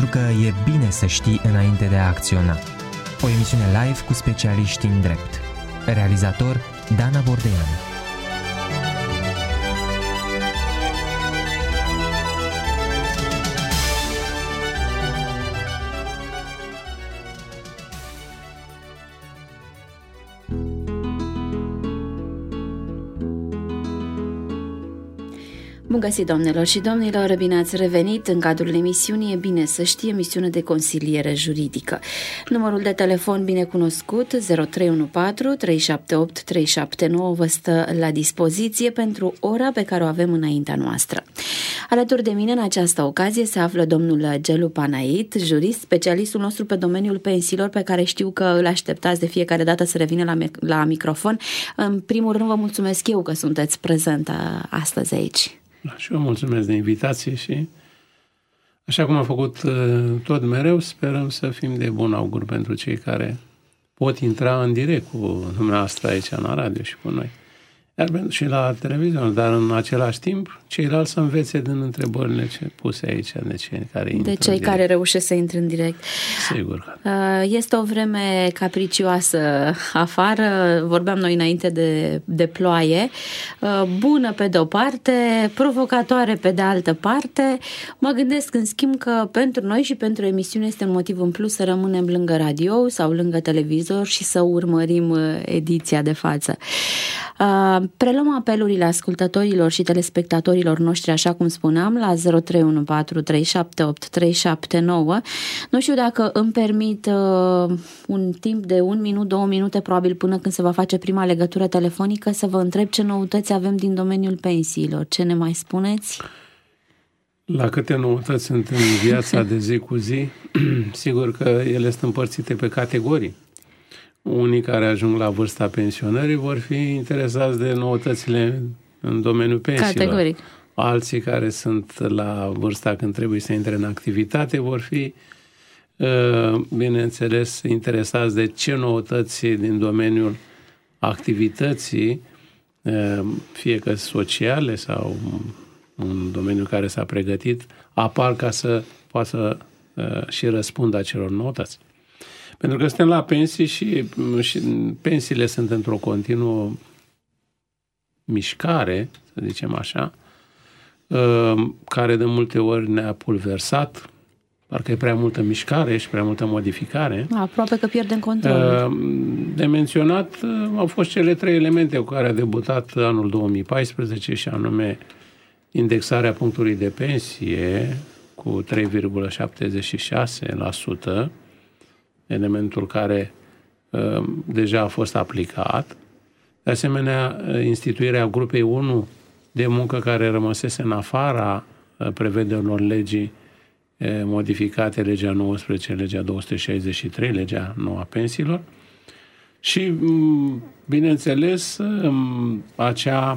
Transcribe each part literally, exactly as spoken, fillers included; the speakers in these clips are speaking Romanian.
că e bine să știi înainte de a acționa. O emisiune live cu specialiști în drept. Realizator Dana Bordeanu. Bun găsit, doamnelor și domnilor, bine ați revenit în cadrul emisiunii E bine să știe, emisiune de consiliere juridică. Numărul de telefon bine cunoscut, zero trei unu patru trei șapte opt trei șapte nouă, vă stă la dispoziție pentru ora pe care o avem înaintea noastră. Alături de mine în această ocazie se află domnul Gelu Panait, jurist, specialistul nostru pe domeniul pensiilor, pe care știu că îl așteptați de fiecare dată să revină la, la microfon. În primul rând vă mulțumesc eu că sunteți prezent astăzi aici. Da, și eu mulțumesc de invitație și, așa cum am făcut tot mereu, sperăm să fim de bun augur pentru cei care pot intra în direct cu dumneavoastră aici la radio și cu noi. Iar și la televiziune, dar în același timp, ceilalți să învețe din întrebările ce puse aici de cei care intră De cei care reușesc să intre în direct. Sigur. Este o vreme capricioasă afară, vorbeam noi înainte de, de ploaie, bună pe de-o parte, provocatoare pe de altă parte. Mă gândesc în schimb că pentru noi și pentru emisiune este un motiv în plus să rămânem lângă radio sau lângă televizor și să urmărim ediția de față. Preluăm apelurile ascultătorilor și telespectatorilor noștri, așa cum spuneam, la zero trei unu patru trei șapte opt trei șapte nouă. Nu știu dacă îmi permit uh, un timp de un minut, două minute, probabil până când se va face prima legătură telefonică, să vă întreb ce noutăți avem din domeniul pensiilor. Ce ne mai spuneți? La câte noutăți sunt în viața de zi cu zi, sigur că ele sunt împărțite pe categorii. Unii care ajung la vârsta pensionării vor fi interesați de noutățile în domeniul pensiilor. Categoric. Alții care sunt la vârsta când trebuie să intre în activitate vor fi, bineînțeles, interesați de ce noutăți din domeniul activității, fie că sociale sau un domeniu care s-a pregătit, apar ca să poată și răspundă acelor noutăți. Pentru că suntem la pensii și, și pensiile sunt într-o continuă mișcare, să zicem așa, care de multe ori ne-a pulversat, parcă e prea multă mișcare și prea multă modificare. Aproape că pierdem controlul. De menționat au fost cele trei elemente cu care a debutat anul două mii paisprezece, și anume indexarea punctului de pensie cu trei virgulă șaptezeci și șase la sută, elementul care uh, deja a fost aplicat. De asemenea, instituirea grupei unu de muncă care rămăsese în afara uh, prevederilor legii uh, modificate, legea nouăsprezece, legea două sute șaizeci și trei, legea nouă a pensiilor. Și, um, bineînțeles, um, acea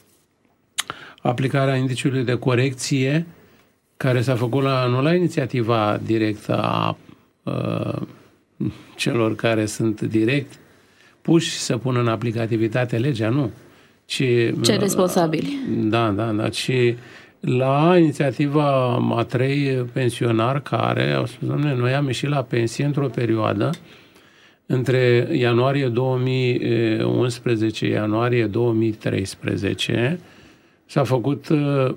aplicarea indiciului de corecție care s-a făcut la, nu la inițiativa directă a uh, celor care sunt direct puși să pună în aplicativitate legea, nu. Ci, Ce responsabili. Da, da, da. Și la inițiativa a trei pensionari care au spus, doamne, noi am ieșit la pensie într-o perioadă între ianuarie două mii unsprezece ianuarie două mii treisprezece. S-a făcut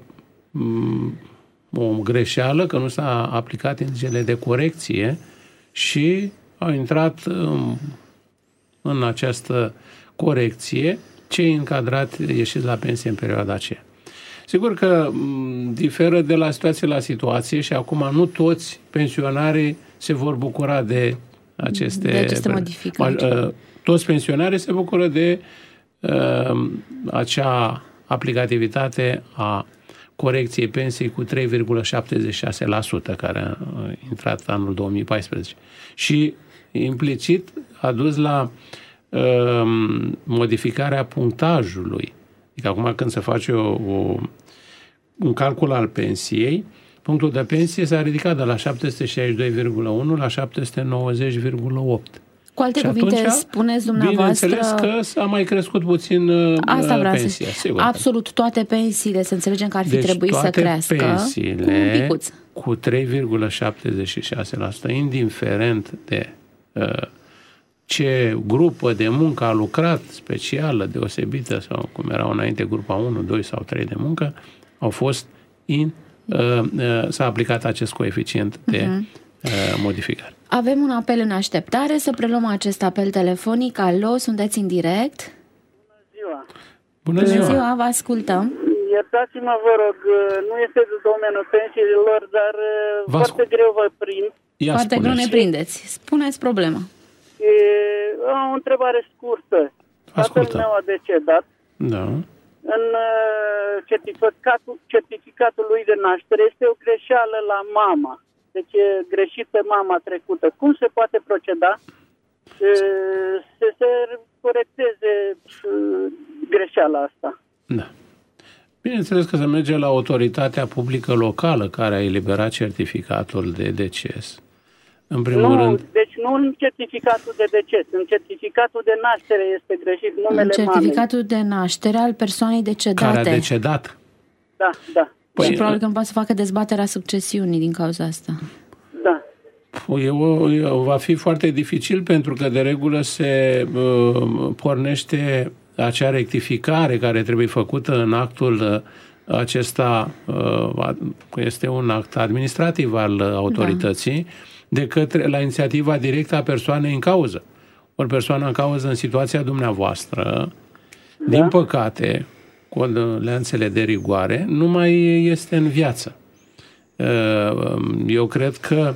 o greșeală că nu s-a aplicat indicele de corecție și au intrat în, în această corecție cei încadrați ieșiți la pensie în perioada aceea. Sigur că m, diferă de la situație la situație și acum nu toți pensionarii se vor bucura de aceste, de aceste modificări. Toți pensionarii se bucură de uh, acea aplicativitate a corecției pensiei cu trei virgulă șaptezeci și șase la sută care a intrat anul două mii paisprezece. Și implicit a dus la uh, modificarea punctajului. Adică acum când se face o, o, un calcul al pensiei, punctul de pensie s-a ridicat de la șapte sute șaizeci și doi virgulă unu la șapte sute nouăzeci virgulă opt. Cu alte și cuvinte, atunci, spuneți dumneavoastră... Bineînțeles că a mai crescut puțin uh, Asta vreau pensia. Să... Sigur. Absolut toate pensiile, să înțelegem că ar fi deci trebuit să crească. Pensiile, un picuț. cu trei virgulă șaptezeci și șase la sută, indiferent de uh, ce grupă de muncă a lucrat, specială, deosebită, sau cum erau înainte grupa unu, doi sau trei de muncă, au fost in, uh, uh, s-a aplicat acest coeficient de uh, modificare. Avem un apel în așteptare, să preluăm acest apel telefonic. Alo, sunteți în direct? Bună ziua! Bună ziua! Bună ziua, vă ascultăm. Iertați-mă, vă rog, nu este de domeniul pensiilor, dar vă foarte ascult. greu vă prind. Ia foarte spuneți. greu ne prindeți. Spuneți problema. E, am o întrebare scurtă. Tatăl meu a decedat. Da. În certificatul, certificatul lui de naștere este o greșeală la mama. Deci e greșită mama trecută. Cum se poate proceda să se corecteze greșeala asta? Da. Bineînțeles că se merge la autoritatea publică locală care a eliberat certificatul de deces. În primul nu, rând... deci nu în certificatul de deces, în certificatul de naștere este greșit numele În certificatul mamei. de naștere al persoanei decedate. Care a decedat. Da, da. Păi, și probabil că nu poate să facă dezbaterea succesiunii din cauza asta. Da. Eu, va fi foarte dificil pentru că de regulă se uh, pornește acea rectificare care trebuie făcută în actul acesta, uh, este un act administrativ al autorității, da. de către, la inițiativa directă a persoanei în cauză. Ori persoana în cauză în situația dumneavoastră, da. din păcate, cu leanțele de rigoare, nu mai este în viață. Eu cred că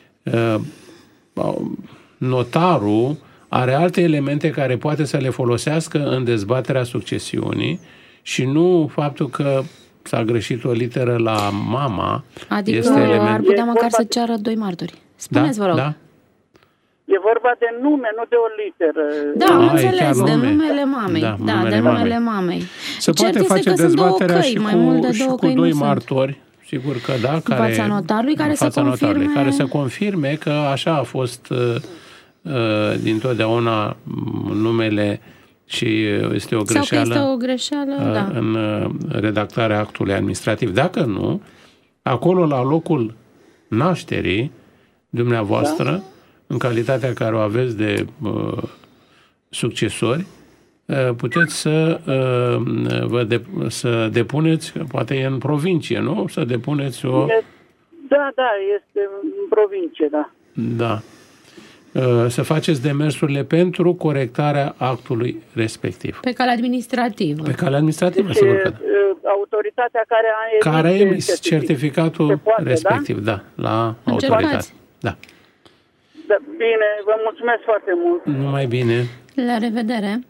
notarul are alte elemente care poate să le folosească în dezbaterea succesiunii și nu faptul că s-a greșit o literă la mama. Adică este element... ar putea măcar să ceară doi martori. Spuneți, da? vă rog. Da? E vorba de nume, nu de o literă. Da, am A, înțeles, de nume. numele mamei. Da, da numele de numele mamei. mamei. Se Cert poate face dezbaterea și mai cu, mult de și două cu doi martori, sunt. sigur că da, care, în fața notarului, care, în fața să confirme... notarului, care să confirme că așa a fost uh, dintotdeauna numele și este o greșeală, sau că este o greșeală uh, da. în uh, redactarea actului administrativ. Dacă nu, acolo la locul nașterii dumneavoastră, da. în calitatea care o aveți de uh, succesori, uh, puteți să, uh, vă de, să depuneți, poate e în provincie, nu? Să depuneți o... Da, da, este în provincie, da. Da. Uh, să faceți demersurile pentru corectarea actului respectiv. Pe cale administrativă. Pe cale administrativă, și, sigur că da. Autoritatea care a emis, care a emis certificatul poate, respectiv, da, da la Încercați. autoritate. Da. Da, bine, vă mulțumesc foarte mult. Numai bine. La revedere.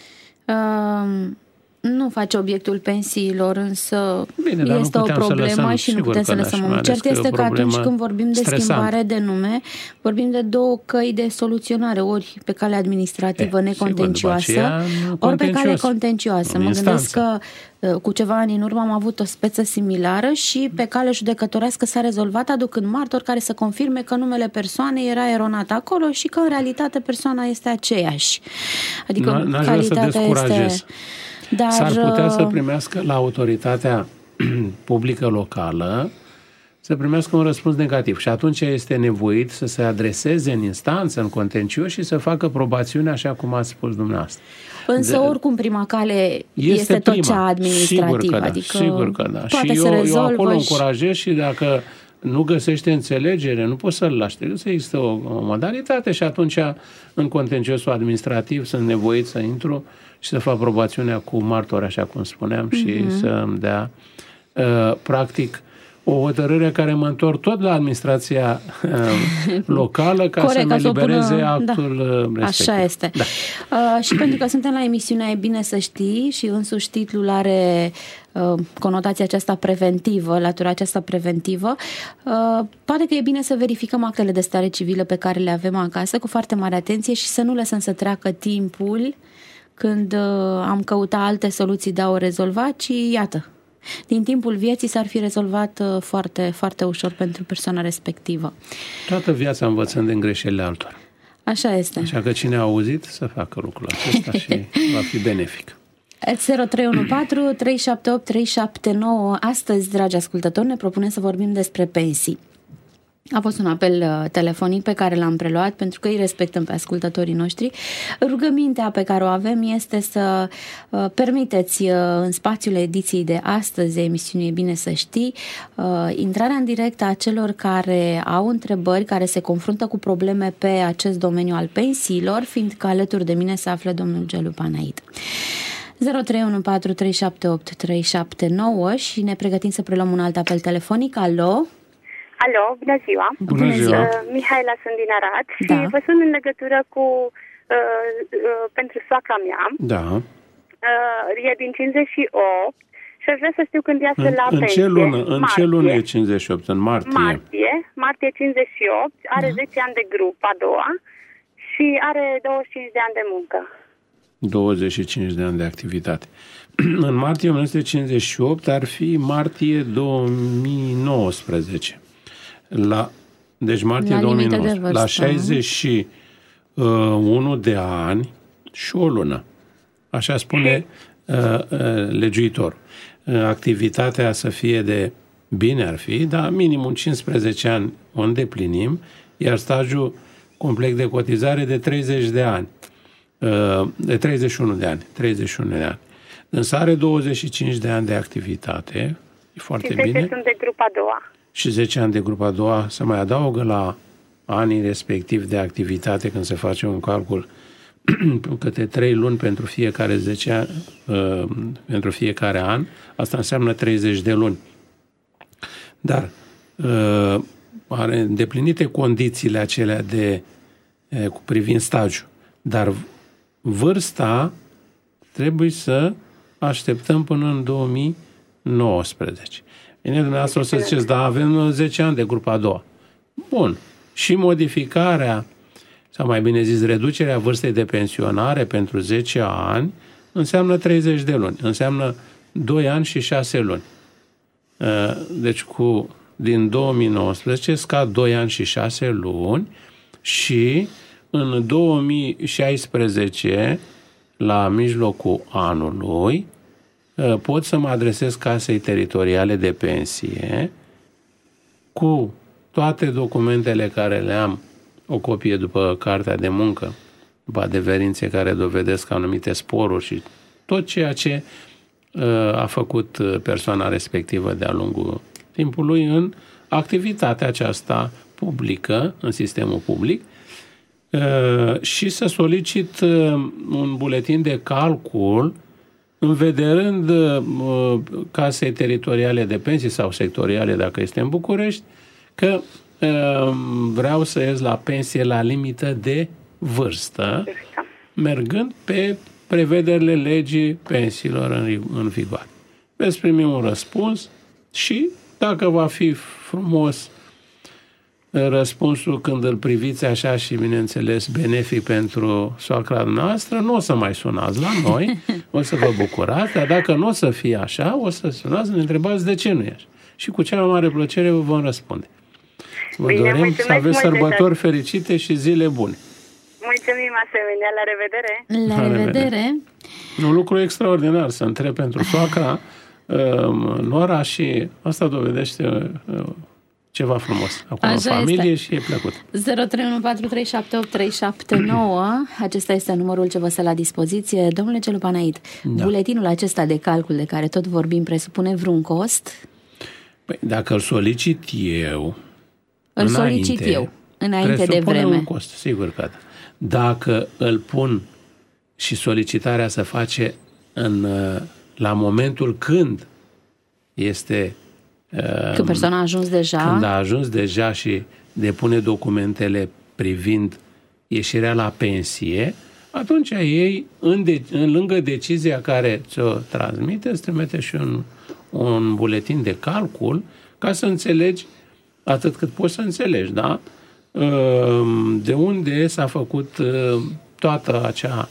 Uh, nu face obiectul pensiilor, însă bine, este o problemă lăsăm, și nu putem să lăsăm. Cert este că atunci când vorbim de stresant. schimbare de nume, vorbim de două căi de soluționare, ori pe cale administrativă e, necontencioasă, sigur, ori pe cale contencioasă. Mă gândesc că cu ceva ani în urmă am avut o speță similară și pe cale judecătorească s-a rezolvat aducând martori care să confirme că numele persoanei era eronat acolo și că în realitate persoana este aceeași. Adică N-aș calitatea este... Dar... S-ar putea să primească la autoritatea publică locală să primească un răspuns negativ și atunci este nevoit să se adreseze în instanță, în contencios și să facă probațiune așa cum ați spus dumneavoastră. Însă de... oricum prima cale este, este tot prima. cea administrativă. Sigur că da, adică sigur că da. Și eu, eu acolo și... încurajez și dacă nu găsește înțelegere, nu poți să-l lași. Trebuie să există o, o modalitate și atunci în contenciosul administrativ sunt nevoit să intru și să fac probațiunea cu martori, așa cum spuneam, mm-hmm. și să îmi dea uh, practic o hotărâre care mă întorc tot la administrația uh, locală ca Corect, să-mi elibereze pună... actul da. respectiv. Așa este. Da. Uh, și pentru că suntem la emisiunea E bine să știi și însuși titlul are uh, conotația aceasta preventivă, latura aceasta preventivă, uh, poate că e bine să verificăm actele de stare civilă pe care le avem acasă cu foarte mare atenție și să nu lăsăm să treacă timpul când uh, am căutat alte soluții de a o rezolva, ci iată, din timpul vieții s-ar fi rezolvat uh, foarte, foarte ușor pentru persoana respectivă. Toată viața învățând din greșelile altora. Așa este. Așa că cine a auzit să facă lucrul acesta și va fi benefic. zero trei unu patru trei șapte opt trei șapte nouă. Astăzi, dragi ascultători, ne propunem să vorbim despre pensii. A fost un apel telefonic pe care l-am preluat pentru că îi respectăm pe ascultătorii noștri. Rugămintea pe care o avem este să uh, permiteți uh, în spațiul ediției de astăzi, emisiunii E Bine Să Știi, uh, intrarea în direct a celor care au întrebări, care se confruntă cu probleme pe acest domeniu al pensiilor, fiindcă alături de mine se află domnul Gelu Panaid. zero trei unu patru trei șapte opt trei șapte nouă și ne pregătim să preluăm un alt apel telefonic. Alo? Alo, bună ziua! Bună ziua! Uh, Mihaela, sunt din Arad și da. vă sun în legătură cu uh, uh, pentru soacra mea. Da. Uh, e din cincizeci și opt și aș vrea să știu când iasă În, la în pensie. ce lună? În martie. ce lună e cincizeci și opt? În martie? Martie. Martie cincizeci și opt, are da. zece ani de grup, a doua, și are douăzeci și cinci de ani de muncă. douăzeci și cinci de ani de activitate. În martie o mie nouă sute cincizeci și opt ar fi martie două mii nouăsprezece. La, deci martie la două mii nouăsprezece. De vârstă, la șaizeci și unu de ani și o lună. Așa spune uh, uh, legiuitor. Uh, activitatea să fie de bine ar fi, dar minimum cincisprezece ani o îndeplinim, iar stagiul complet de cotizare de treizeci de ani. Uh, de treizeci și unu de ani. treizeci și unu de ani. Însă are douăzeci și cinci de ani de activitate. E foarte și zece bine. sunt de grupa a doua. Și zece ani de grupa a doua se mai adaugă la anii respectiv de activitate când se face un calcul câte trei luni pentru fiecare zece ani, uh, pentru fiecare an. Asta înseamnă treizeci de luni. Dar uh, are îndeplinite condițiile acelea de uh, cu privind stagiul. Dar vârsta trebuie să așteptăm până în două mii nouăsprezece. Bine, dumneavoastră o să ziceți, da, avem zece ani de grupa a doua. Bun. Și modificarea, sau mai bine zis, reducerea vârstei de pensionare pentru zece ani înseamnă treizeci de luni. Înseamnă doi ani și șase luni. Deci cu, din două mii nouăsprezece scad doi ani și șase luni și în două mii șaisprezece, la mijlocul anului, pot să mă adresez Casei Teritoriale de Pensie cu toate documentele care le am, o copie după cartea de muncă, după adeverințe care dovedesc anumite sporuri și tot ceea ce a făcut persoana respectivă de-a lungul timpului în activitatea aceasta publică, în sistemul public, și să solicit un buletin de calcul învederând uh, Casei Teritoriale de Pensii sau sectoriale, dacă este în București, că uh, vreau să ies la pensie la limită de vârstă, mergând pe prevederile legii pensiilor în, în vigoare. Veți primi un răspuns și, dacă va fi frumos răspunsul când îl priviți așa și, bineînțeles, benefic pentru soacra noastră, nu o să mai sunați la noi, o să vă bucurați, dar dacă nu o să fie așa, o să sunați, ne întrebați de ce nu e așa. Și cu cea mai mare plăcere vă vom răspunde. Vă Bine, dorim să aveți sărbători fericite și zile bune. Mulțumim asemenea, la revedere! La, la revedere! revedere. Un lucru extraordinar să întreb pentru soacra nora și asta dovedește ceva frumos. Acum în familie este. Și e plăcut. zero trei unu patru trei șapte opt trei șapte nouă. Acesta este numărul ce vă stă la dispoziție. Domnule Gelu Panaid, da. Buletinul acesta de calcul de care tot vorbim presupune vreun cost? Păi, dacă îl solicit eu Îl înainte, solicit eu înainte de vreme. un cost, sigur că da. Dacă îl pun și solicitarea se face în, la momentul când este când persoana a ajuns deja. Când a ajuns deja și depune documentele privind ieșirea la pensie, atunci ei, în de, în lângă decizia care ți-o transmite, îți trimite și un, un buletin de calcul ca să înțelegi atât cât poți să înțelegi, da? De unde s-a făcut toată acea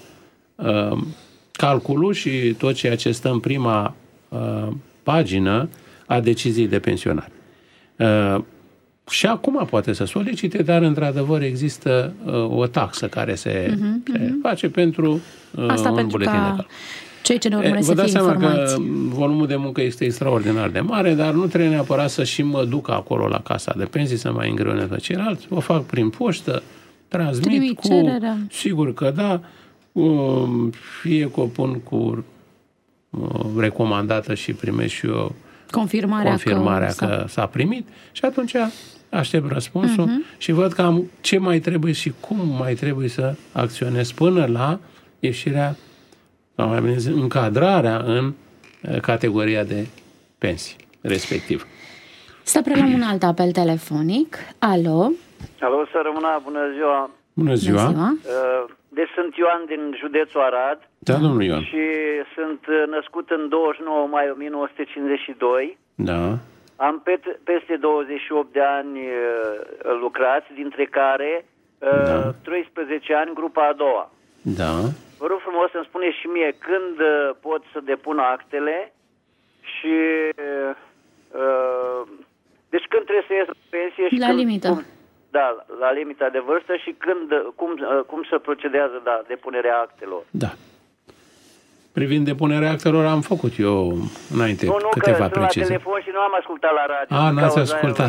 calculul și tot ceea ce stă în prima pagină a deciziei de pensionare. Uh, și acum poate să solicite, dar într-adevăr există uh, o taxă care se, uh-huh, se uh-huh. face pentru uh, Asta un pentru buletin ca de calcul. Cei ce ne urmăresc Vă să dați fie seama informați. că volumul de muncă este extraordinar de mare, dar nu trebuie neapărat să și mă duc acolo la casa de pensii să mai îngreunez pe ceilalți. O fac prin poștă, transmit Trimit cu... cererea. Sigur că da, fie că o pun cu recomandată și primești și eu Confirmarea, confirmarea că, că s-a primit și atunci aștept răspunsul uh-huh. și văd cam ce mai trebuie și cum mai trebuie să acționez până la ieșirea, sau mai bine zis, încadrarea în categoria de pensii respectiv. Să preluăm un alt apel telefonic. Alo? Alo, să rămână, bună ziua! Bună ziua! Bună ziua. Deci sunt Ioan din județul Arad. Da, domnul Ioan. Și sunt născut în douăzeci și nouă mai o mie nouă sute cincizeci și doi. Da. Am pe, peste douăzeci și opt de ani lucrați, dintre care da. treisprezece ani grupa a doua. Da. Vă rog frumos să-mi spuneți și mie când pot să depun actele și uh, deci când trebuie să ies la pensie și la când, limită. Cum, da, la limita de vârstă și când, cum, cum se procedează da, depunerea actelor. Da. Privind depunerea actelor, am făcut eu înainte nu, nu, câteva că precizii. la telefon și nu am ascultat la radio. A, n-ați ascultat.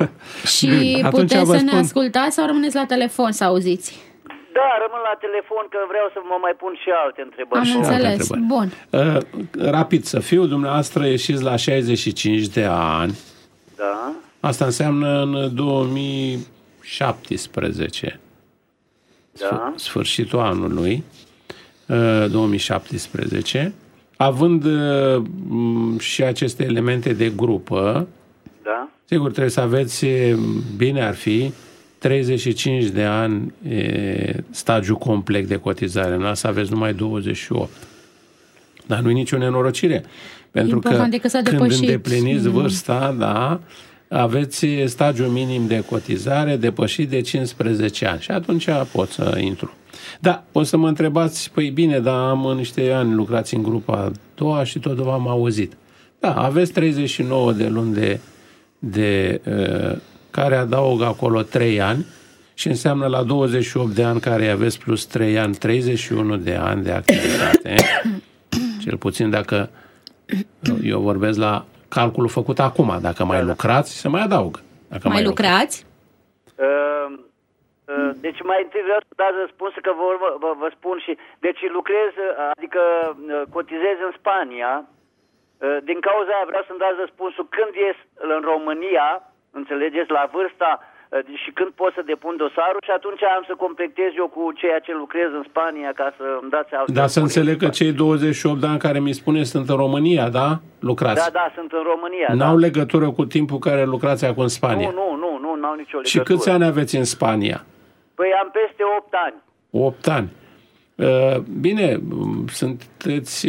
Și puteți să ne ascultați sau rămâneți la telefon să auziți? Da, rămân la telefon că vreau să mă mai pun și alte întrebări. Am înțeles. Bun. Uh, rapid să fiu, dumneavoastră ieșiți la șaizeci și cinci de ani. Da. Asta înseamnă în două mii șaptesprezece. Da. Sfârșitul anului uh, două mii șaptesprezece. Având uh, și aceste elemente de grupă, da. Sigur, trebuie să aveți, bine ar fi, treizeci și cinci de ani e, stagiu complet de cotizare. Nu să aveți numai douăzeci și opt. Dar nu e nicio nenorocire. Pentru important că, că când depășit. îndepliniți vârsta, da, aveți stagiu minim de cotizare depășit de cincisprezece ani. Și atunci pot să intru. Da, o să mă întrebați, păi bine, dar am niște ani lucrați în grupa a doua și tot v-am auzit. Da, aveți treizeci și nouă de luni de, de uh, care adaugă acolo trei ani și înseamnă la douăzeci și opt de ani care aveți plus trei ani, treizeci și unu de ani de activitate. Cel puțin dacă eu vorbesc la calculul făcut acum, dacă mai lucrați, se mai adaugă. Dacă mai, mai lucrați? Uh, uh, deci mai întâi vreau să dați răspuns că vă, vă, vă spun și... Deci lucrez, adică cotizez în Spania. Uh, din cauza aia vreau să-mi dați răspunsul când ies în România, înțelegeți, la vârsta și când pot să depun dosarul și atunci am să completez eu cu ceea ce lucrez în Spania ca să îmi dați altă. Da, să înțeleg că cei douăzeci și opt de ani care mi spuneți sunt în România, da? Lucrați. Da, da, sunt în România. N-au da. legătură cu timpul care lucrați acum în Spania? Nu, nu, nu, nu, n-au nicio legătură. Și câți ani aveți în Spania? Păi am peste opt ani. opt ani. Bine, sunteți...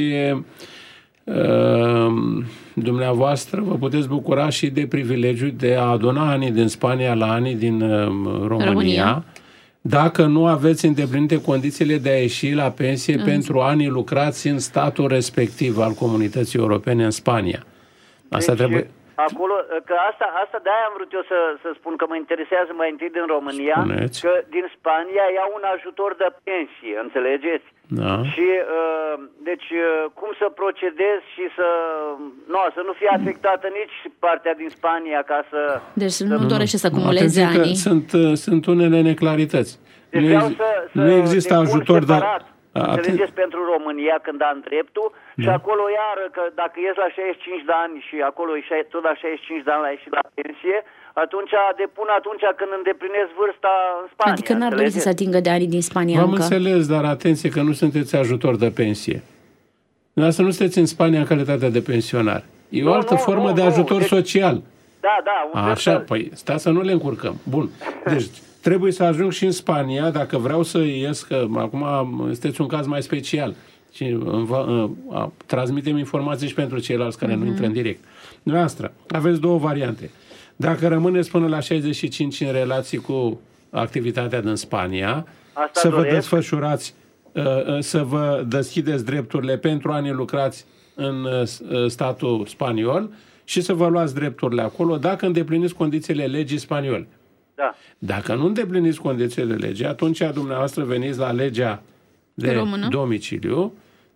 dumneavoastră vă puteți bucura și de privilegiul de a aduna anii din Spania la anii din România, România. Dacă nu aveți îndeplinite condițiile de a ieși la pensie mm. pentru anii lucrați în statul respectiv al Comunității Europene în Spania. Asta deci, trebuie... Acolo, că asta, asta de-aia am vrut eu să, să spun că mă interesează mai întâi din România, Spuneți. Că din Spania iau un ajutor de pensie, înțelegeți? Da. Și, uh, deci, uh, cum să procedez și să, no, să nu fie afectată nici partea din Spania ca să... Deci să, nu dorește să acumuleze anii. Sunt, sunt unele neclarități. Deci nu, vreau ex, să, să nu există ajutor, dar... Înțelegeți, pentru România când am dreptul da. Și acolo iară că dacă ies la șaizeci și cinci de ani și acolo e tot la șaizeci și cinci de ani la ieșit la pensie, atunci depun atunci când îndeplinesc vârsta în Spania. Adică n-ar dori să se atingă de ani din Spania. V-am înțeles, dar atenție că nu sunteți ajutor de pensie. Dumneavoastră nu sunteți în Spania în calitate de pensionar. E o altă nu, formă nu, de ajutor nu. social. Da, da. Așa, să... păi stați să nu le încurcăm. Bun. Deci trebuie să ajung și în Spania, dacă vreau să ies, că acum sunteți un caz mai special și transmitem informații și pentru ceilalți care mm-hmm. nu intră în direct. Dumneavoastră, aveți două variante. Dacă rămâneți până la șaizeci și cinci în relații cu activitatea din Spania, asta să doresc. vă desfășurați, să vă deschideți drepturile pentru anii lucrați în statul spaniol și să vă luați drepturile acolo dacă îndepliniți condițiile legii spaniole. Da. Dacă nu îndepliniți condițiile legii, atunci dumneavoastră veniți la legea de română. domiciliu,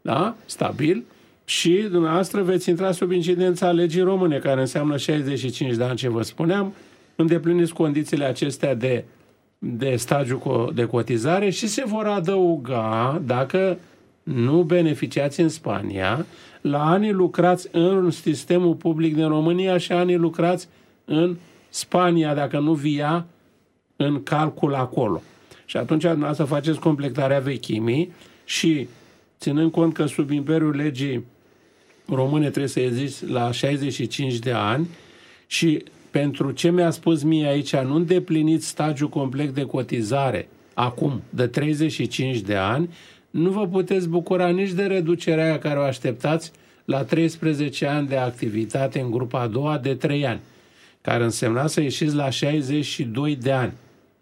da? Stabil, și dumneavoastră veți intra sub incidența legii române, care înseamnă șaizeci și cinci de ani, ce vă spuneam, îndepliniți condițiile acestea de, de stagiu de cotizare și se vor adăuga, dacă nu beneficiați în Spania, la anii lucrați în sistemul public din România și anii lucrați în Spania, dacă nu vi ia în calcul acolo. Și atunci dumneavoastră faceți completarea vechimii și, ținând cont că sub imperiul legii române trebuie să ieziți la șaizeci și cinci de ani și pentru ce mi-a spus mie aici, nu îndepliniți stagiul complet de cotizare acum de treizeci și cinci de ani, nu vă puteți bucura nici de reducerea aia care o așteptați la treisprezece ani de activitate în grupa a doua de trei ani, care însemna să ieșiți la șaizeci și doi de ani.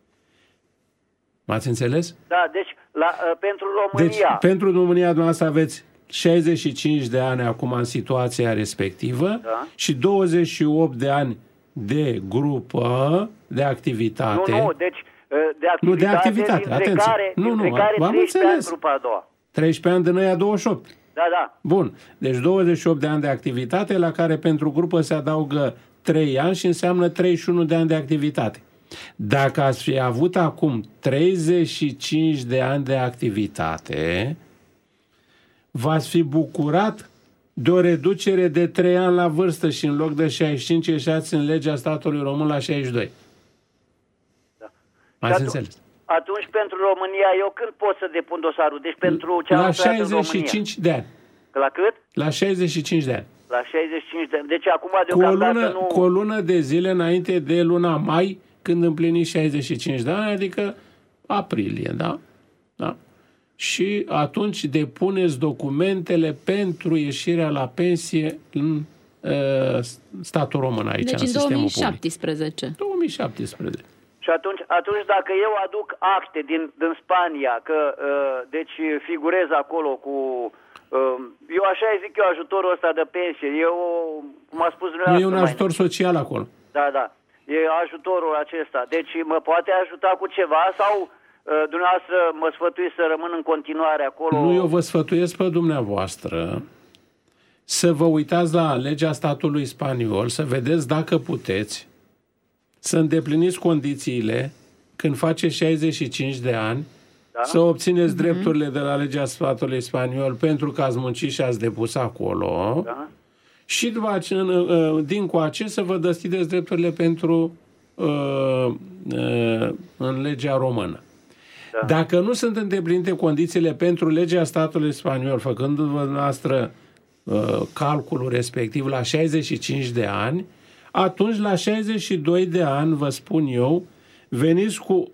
M-ați înțeles? Da, deci la, pentru România... Deci pentru România dumneavoastră aveți șaizeci și cinci de ani acum în situația respectivă, da, și douăzeci și opt de ani de grupă de activitate. Nu, nu, deci de activitate, nu, de activitate, dintre atenție. care, nu, dintre nu, care v-am treisprezece ani înțeles. grupa a doua. treisprezece ani de noi a douăzeci și opt. Da, da. Bun. Deci douăzeci și opt de ani de activitate, la care pentru grupă se adaugă trei ani și înseamnă treizeci și unu de ani de activitate. Dacă ați fi avut acum treizeci și cinci de ani de activitate, v-ați fi bucurat de o reducere de trei ani la vârstă și în loc de șaizeci și cinci ieșați în legea statului român la șaizeci și doi. Da. Ați atunci, înțeles? atunci pentru România eu când pot să depun dosarul? Deci pentru ce am la lucrat în șaizeci și România. cinci de ani. La cât? La șaizeci și cinci de ani. La șaizeci și cinci de ani. Deci acum Cu o, deocamdată lună, nu... cu o lună de zile înainte de luna mai, când împliniți șaizeci și cinci de ani, adică aprilie, da? Da? Și atunci depuneți documentele pentru ieșirea la pensie în uh, statul român aici, deci în, în sistemul două mii șaptesprezece. public. două mii șaptesprezece. Și atunci, atunci dacă eu aduc acte din, din Spania, că uh, deci figurez acolo cu... Uh, eu așa îi zic eu ajutorul ăsta de pensie. Eu, cum a spus Nu e un ajutor social acolo. Da, da. E ajutorul acesta. Deci mă poate ajuta cu ceva sau uh, dumneavoastră mă sfătuiți să rămân în continuare acolo? Nu, eu vă sfătuiesc pe dumneavoastră să vă uitați la legea statului spaniol, să vedeți dacă puteți să îndepliniți condițiile când faceți șaizeci și cinci de ani, da, să obțineți mm-hmm. drepturile de la legea statului spaniol pentru că ați muncit și ați depus acolo, da, și după aceea, din coace să vă deschideți drepturile pentru uh, uh, în legea română. Da. Dacă nu sunt îndeplinite condițiile pentru legea statului spaniol, făcându-vă noastră uh, calculul respectiv la șaizeci și cinci de ani, atunci la șaizeci și doi de ani, vă spun eu, veniți cu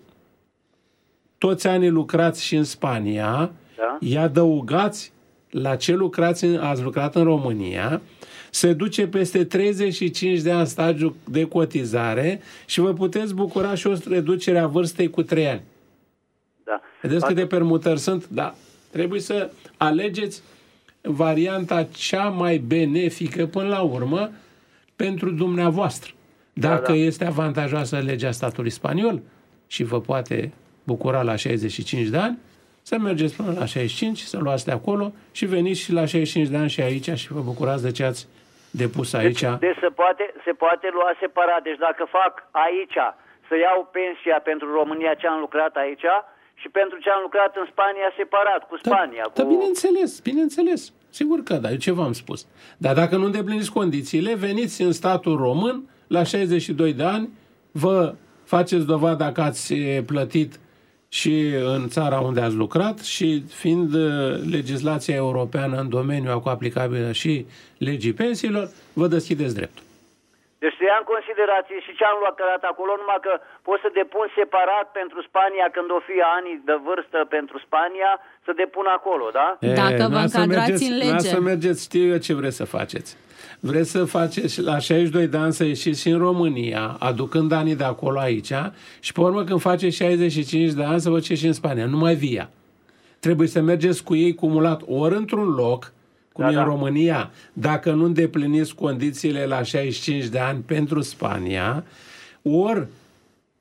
toți anii lucrați și în Spania, da, îi adăugați la ce lucrați în, ați lucrat în România, se duce peste treizeci și cinci de ani stagiu de cotizare și vă puteți bucura și o reducere a vârstei cu trei ani. Da. Vedeți câte permutări sunt? Da. Trebuie să alegeți varianta cea mai benefică până la urmă pentru dumneavoastră. Dacă da, da. este avantajoasă legea statului spaniol și vă poate bucura la șaizeci și cinci de ani, să mergeți până la șaizeci și cinci, să luați de acolo și veniți și la șaizeci și cinci de ani și aici și vă bucurați de ce ați depus aici. Deci, deci se, poate, se poate lua separat. Deci dacă fac aici să iau pensia pentru România ce am lucrat aici și pentru ce am lucrat în Spania separat, cu Spania. Da, cu... da, bineînțeles, bineînțeles. Sigur că da, eu ce v-am spus. Dar dacă nu îndepliniți condițiile, veniți în statul român la șaizeci și doi de ani, vă faceți dovada că ați plătit și în țara unde ați lucrat și fiind legislația europeană în domeniu cu aplicabilă și legii pensiilor, vă deschideți dreptul. Deci să ia în considerație și ce am lucrat acolo, numai că pot să depun separat pentru Spania când o fi anii de vârstă pentru Spania, să depun acolo, da? E, dacă vă încadrați în lege. Să mergeți, știu eu ce vreți să faceți. Vreți să faceți la șaizeci și doi de ani să ieșiți și în România, aducând anii de acolo aici, și pe urmă când faceți șaizeci și cinci de ani să vă duceți și în Spania. Nu mai via. Trebuie să mergeți cu ei cumulat ori într-un loc, cum da, e în da. România, dacă nu îndepliniți condițiile la șaizeci și cinci de ani pentru Spania, ori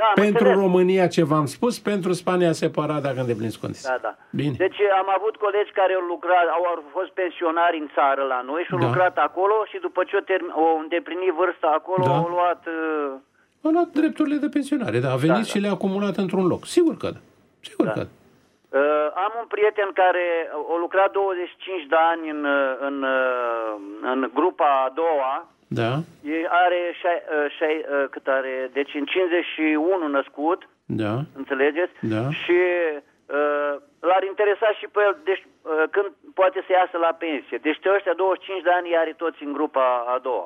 Da, pentru înțeles. România ce v-am spus, pentru Spania separat dacă îndepliniți condiții. Da, da. Bine. Deci am avut colegi care au lucrat, au fost pensionari în țară la noi și au Da. lucrat acolo și după ce au, term- au îndeplinit vârsta acolo, Da. au luat... Uh, Au luat drepturile de pensionare, da, a venit Da, și da. le-a acumulat într-un loc. Sigur că da. Sigur Da. că da. Uh, am un prieten care a lucrat douăzeci și cinci de ani în, în, în grupa a doua. Da, E, are, șai, șai, cât are, deci în cincizeci și unu născut, da, înțelegeți? Da. Și uh, l-ar interesa și pe el, deci uh, când poate să iasă la pensie. Deci de ăștia douăzeci și cinci de ani are toți în grupa a doua.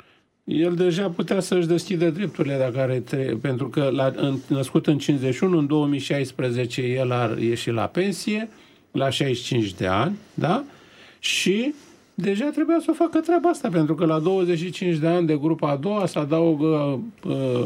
El deja putea să-și deschidă drepturile dacă are tre- pentru că la, în, născut în cincizeci și unu, în două mii șaisprezece el a ieșit la pensie la șaizeci și cinci de ani, da? Și deja trebuia să o facă treaba asta, pentru că la douăzeci și cinci de ani de grupa a doua se adaugă uh,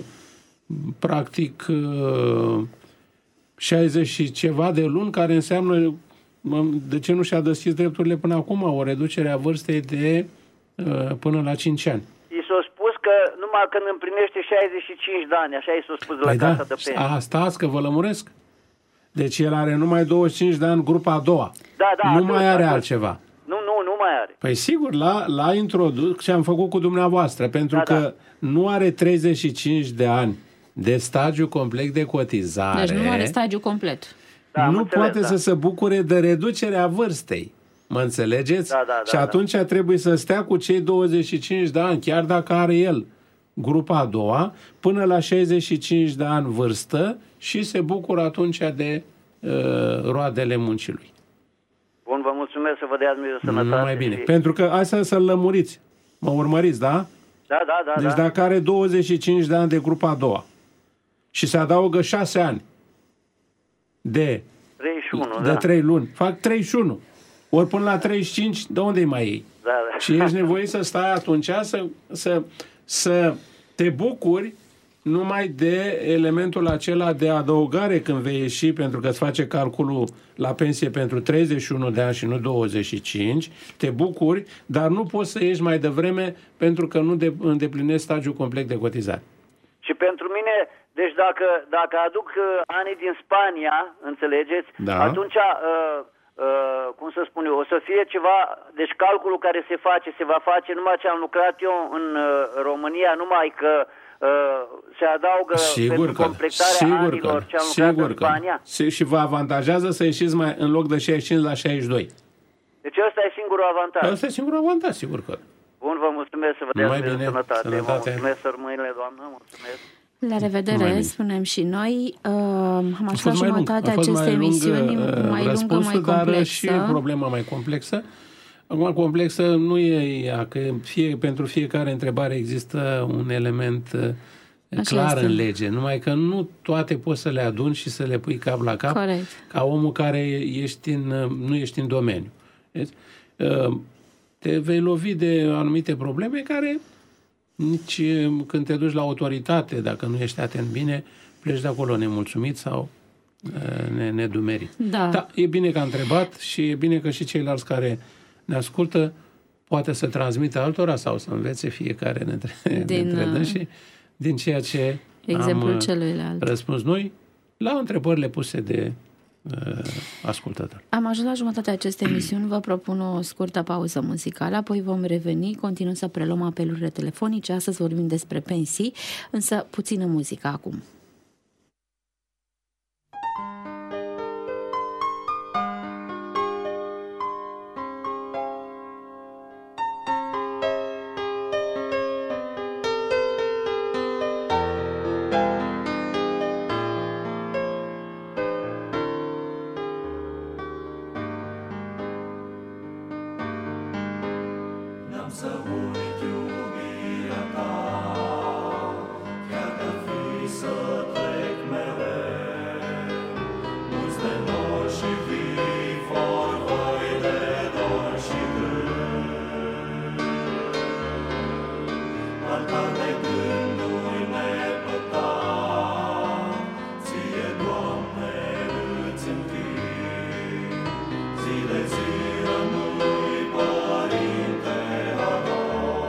practic uh, șaizeci și ceva de luni, care înseamnă, de ce nu și-a deschis drepturile până acum, o reducere a vârstei de uh, până la cinci ani. I s-a spus că numai când împlinește șaizeci și cinci de ani, așa i s-a spus de la Păi casa da, de pensie. a, stați că vă lămuresc. Deci el are numai douăzeci și cinci de ani grupa a doua. Da, da, nu atunci, mai are atunci. altceva. Nu, nu, nu mai are. Păi sigur, la, la introdus și am făcut cu dumneavoastră, pentru Da, că da. nu are treizeci și cinci de ani de stagiu complet de cotizare. Deci nu are stagiu complet. Da, am nu înțeles, poate da. să se bucure de reducerea vârstei. Mă înțelegeți? Da, da, da, și atunci da. trebuie să stea cu cei douăzeci și cinci de ani, chiar dacă are el grupa a doua, până la șaizeci și cinci de ani vârstă și se bucură atunci de uh, roadele muncii lui. Bun, vă mulțumesc, să vă dea Dumnezeu sănătate. Nu mai bine. Și... Pentru că asta să-l lămuriți. Mă urmăriți, da? Da, da, da. Deci da. dacă are douăzeci și cinci de ani de grupa a doua și se adaugă șase ani de, treizeci și unu, de da. trei luni, fac treizeci și unu. Ori până la treizeci și cinci, de unde mai iei? Da, da. Și ești nevoit să stai atunci să, să, să te bucuri numai de elementul acela de adăugare când vei ieși, pentru că îți face calculul la pensie pentru treizeci și unu de ani și nu douăzeci și cinci, te bucuri, dar nu poți să ieși mai devreme pentru că nu de, îndeplinești stagiul complet de cotizare. Și pentru mine, deci dacă, dacă aduc uh, anii din Spania, înțelegeți, Da. atunci, uh, uh, cum să spun eu, o să fie ceva, deci calculul care se face, se va face numai ce am lucrat eu în uh, România, numai că uh, se adaugă Sigur pentru că, completarea sigur anilor că, ce am lucrat sigur în că. Spania. Și vă avantajează să ieșiți mai, în loc de șaizeci și cinci la șaizeci și doi. Deci ăsta e singurul avantaj. Asta e singurul avantaj, sigur că. Bun, vă mulțumesc, să vă dea Numai Dumnezeu bine, sănătate. sănătate. Vă mulțumesc, sărmâinile, doamnă, mulțumesc. La Numai revedere, bine. spunem și noi. Uh, am A ajuns fost mai lung, jumătatea a fost acestei mai lung, emisiuni, uh, mai lungă, mai răspunsul, dar complexă. și problema mai complexă. Acum, complexă nu e ea, că fie, pentru fiecare întrebare există un element uh, clar este. în lege, numai că nu toate poți să le aduni și să le pui cap la cap, Corect. ca omul care ești în, uh, nu ești în domeniu. Deci, uh, te vei lovi de anumite probleme care nici uh, când te duci la autoritate, dacă nu ești atent bine, pleci de acolo nemulțumit sau uh, nedumerit. Da. Da, e bine că a întrebat și e bine că și ceilalți care ne ascultă poate să transmită altora sau să învețe fiecare dintre, Din, dintre dânsii din ceea ce exemplul am celuilalt. răspuns noi la întrebările puse de uh, ascultători. Am ajuns la jumătatea acestei emisiuni, vă propun o scurtă pauză muzicală, apoi vom reveni, continuăm să preluăm apelurile telefonice. Astăzi vorbim despre pensii, însă puțină muzică acum. Zile zi rămâi, Părinte, ador.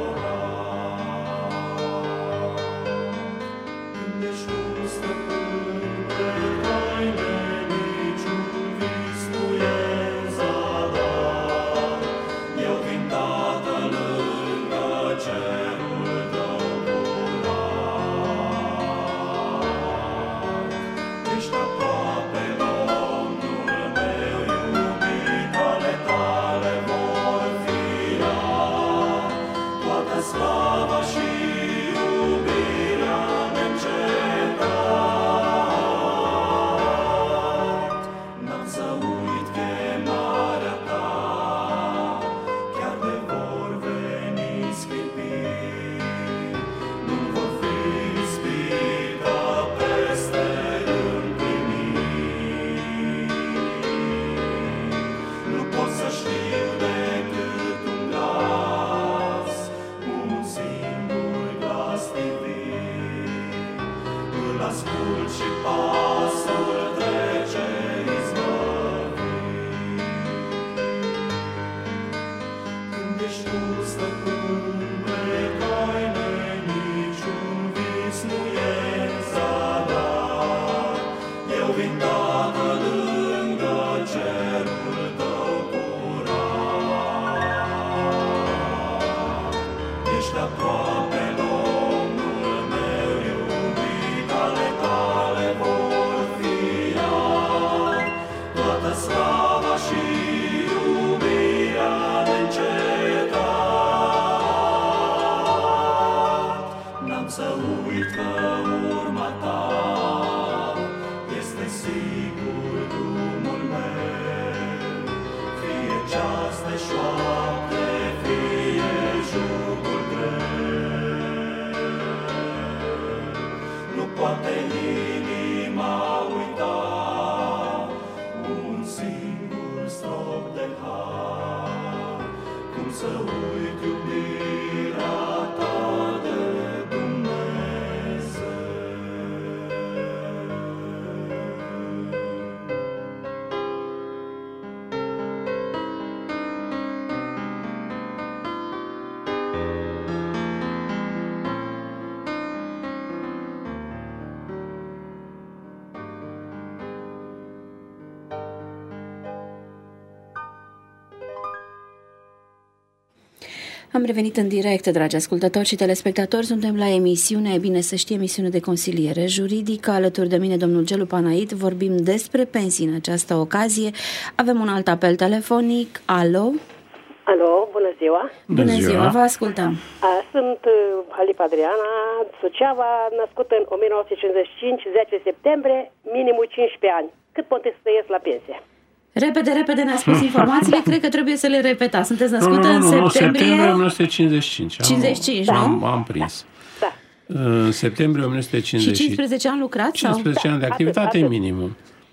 Am revenit în direct, dragi ascultători și telespectatori. Suntem la emisiunea E bine să știe, emisiune de consiliere juridică. Alături de mine, domnul Gelu Panait. Vorbim despre pensii în această ocazie. Avem un alt apel telefonic. Alo? Alo, bună ziua! Bună, bună ziua. ziua, vă ascultăm. Sunt Halip Adriana, Suceava, născută în o mie nouă sute cincizeci și cinci, zece septembrie, minimul cincisprezece ani. Cât pot să ies la pensie? Repede, repede ne-a spus informațiile, cred că trebuie să le repetați. Sunteți născută nu, nu, nu, în septembrie... septembrie o mie nouă sute cincizeci și cinci. cincizeci și cinci, am, nu? Am, am prins. Da. În septembrie o mie nouă sute cincizeci și cinci. Și cincisprezece ani lucrați? cincisprezece sau? ani de activitate atât, atât. minimum.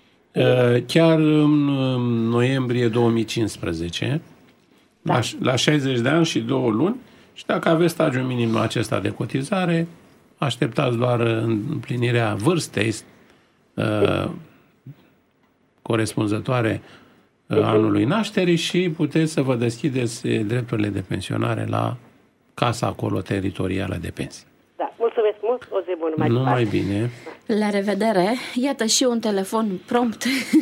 Chiar în noiembrie două mii cincisprezece, da. la, la șaizeci de ani și două luni, și dacă aveți stagiul minim acesta de cotizare, așteptați doar împlinirea vârstei uh, corespunzătoare anului nașterii și puteți să vă deschideți drepturile de pensionare la casa acolo teritorială de pensii. Da, mulțumesc mult, o zi bună mai Numai bine. La revedere. Iată și un telefon prompt.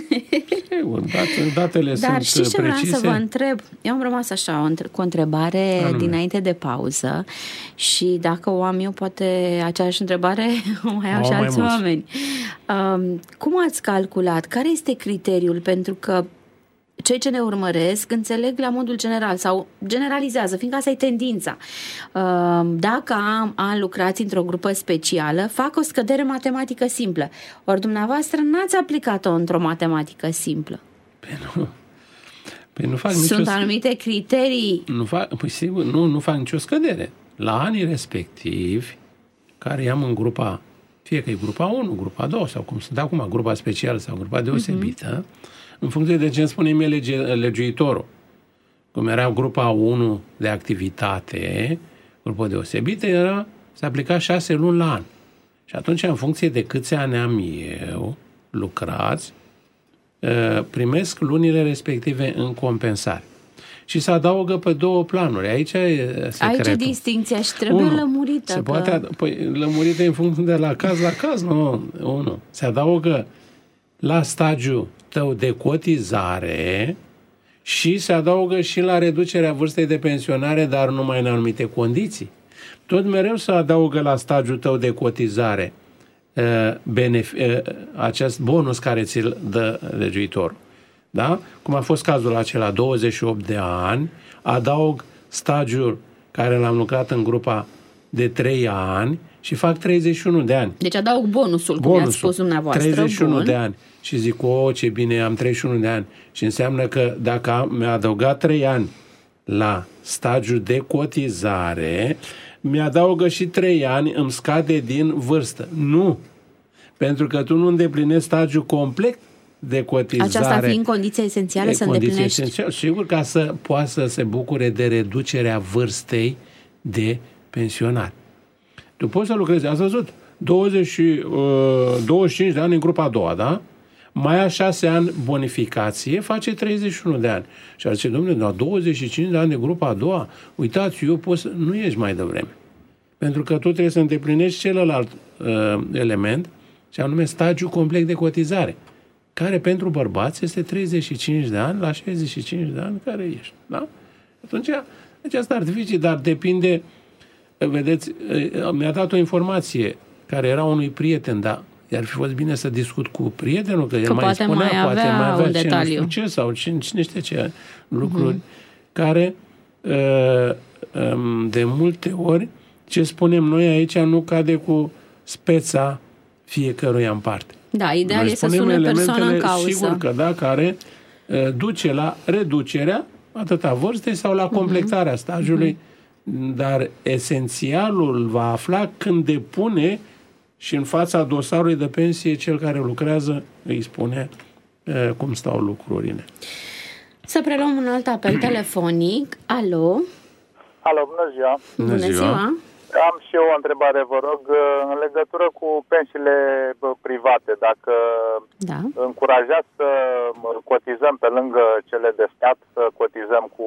Datele Dar sunt știți ce vreau precise? să vă întreb? Eu am rămas așa cu o întrebare Anume. dinainte de pauză și dacă o am eu, poate aceeași întrebare o mai au și alți mulți. oameni. Um, cum ați calculat? Care este criteriul? Pentru că cei ce ne urmăresc înțeleg la modul general sau generalizează, fiindcă asta e tendința. Dacă am an lucrați într-o grupă specială, fac o scădere matematică simplă. Ori dumneavoastră n-ați aplicat-o într-o matematică simplă. Păi nu. Păi nu fac Sunt nicio... anumite criterii. Nu fac, păi sigur, nu, nu fac nicio scădere. La anii respectivi, care am în grupa, fie că e grupa unu, grupa doi, sau cum sunt acum, grupa specială sau grupa deosebită, uh-huh. în funcție de ce îmi spune mie lege, legiuitorul. Cum era grupa unu de activitate, grupă deosebită, era, se aplica șase luni la an. Și atunci, în funcție de câți ani am eu lucrați, primesc lunile respective în compensare. Și se adaugă pe două planuri. Aici e secretul. Aici e distincția și trebuie Unu, lămurită. Se că... poate, păi, lămurită în funcție de la caz la caz, nu. Unu. Se adaugă la stagiul tău de cotizare și se adaugă și la reducerea vârstei de pensionare, dar numai în anumite condiții. Tot mereu se adaugă la stagiul tău de cotizare uh, benef- uh, acest bonus care ți-l dă legiuitorul. Da? Cum a fost cazul acela, douăzeci și opt de ani, adaug stagiul care l-am lucrat în grupa de trei ani și fac treizeci și unu de ani. Deci adaug bonusul, cum i-ați spus dumneavoastră. treizeci și unu Bun. de ani. Și zic, o, ce bine, am treizeci și unu de ani. Și înseamnă că dacă am, mi-a adăugat trei ani la stagiul de cotizare, mi-adaugă și trei ani, îmi scade din vârstă. Nu. Pentru că tu nu îndeplinești stagiul complet de cotizare. Aceasta fiind condiția esențială să îndeplinești. Esențial, sigur, ca să poată să se bucure de reducerea vârstei de pensionar. Tu poți să lucrezi, ați văzut, douăzeci, douăzeci și cinci de ani în grupa a doua, da? Mai a șase ani bonificație, face treizeci și unu de ani. Și ar zice, domnule, la douăzeci și cinci de ani de grupa a doua, uitați, eu pot să... Nu ești mai devreme. Pentru că tu trebuie să îndeplinești celălalt uh, element, și anume stagiul complet de cotizare, care pentru bărbați este treizeci și cinci de ani la șaizeci și cinci de ani care ești. Da? Atunci, această artificii, dar depinde vedeți, mi-a dat o informație care era unui prieten, dar ar fi fost bine să discut cu prietenul, că el că mai poate spunea, mai poate avea mai avea un ce, detaliu. nu știu ce, sau cine știe ce lucruri, uh-huh. care uh, um, de multe ori ce spunem noi aici nu cade cu speța fiecăruia în parte. Da, ideal noi e să sune persoana în cauză. Sigur că da, care uh, duce la reducerea atâta vârstei sau la completarea uh-huh. stagiului, uh-huh. dar esențialul va afla când depune și în fața dosarului de pensie cel care lucrează îi spune uh, cum stau lucrurile. Să preluăm un alt apel telefonic. Alo? Alo, bună ziua! Bună, bună ziua! ziua. Am și eu o întrebare, vă rog, în legătură cu pensiile private. Dacă da. încurajați să cotizăm pe lângă cele de stat, să cotizăm cu,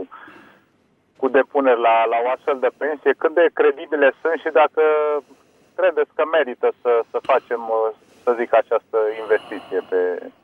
cu depuneri la, la o astfel de pensie, cât de credibile sunt și dacă credeți că merită să, să facem, să zic, această investiție pe...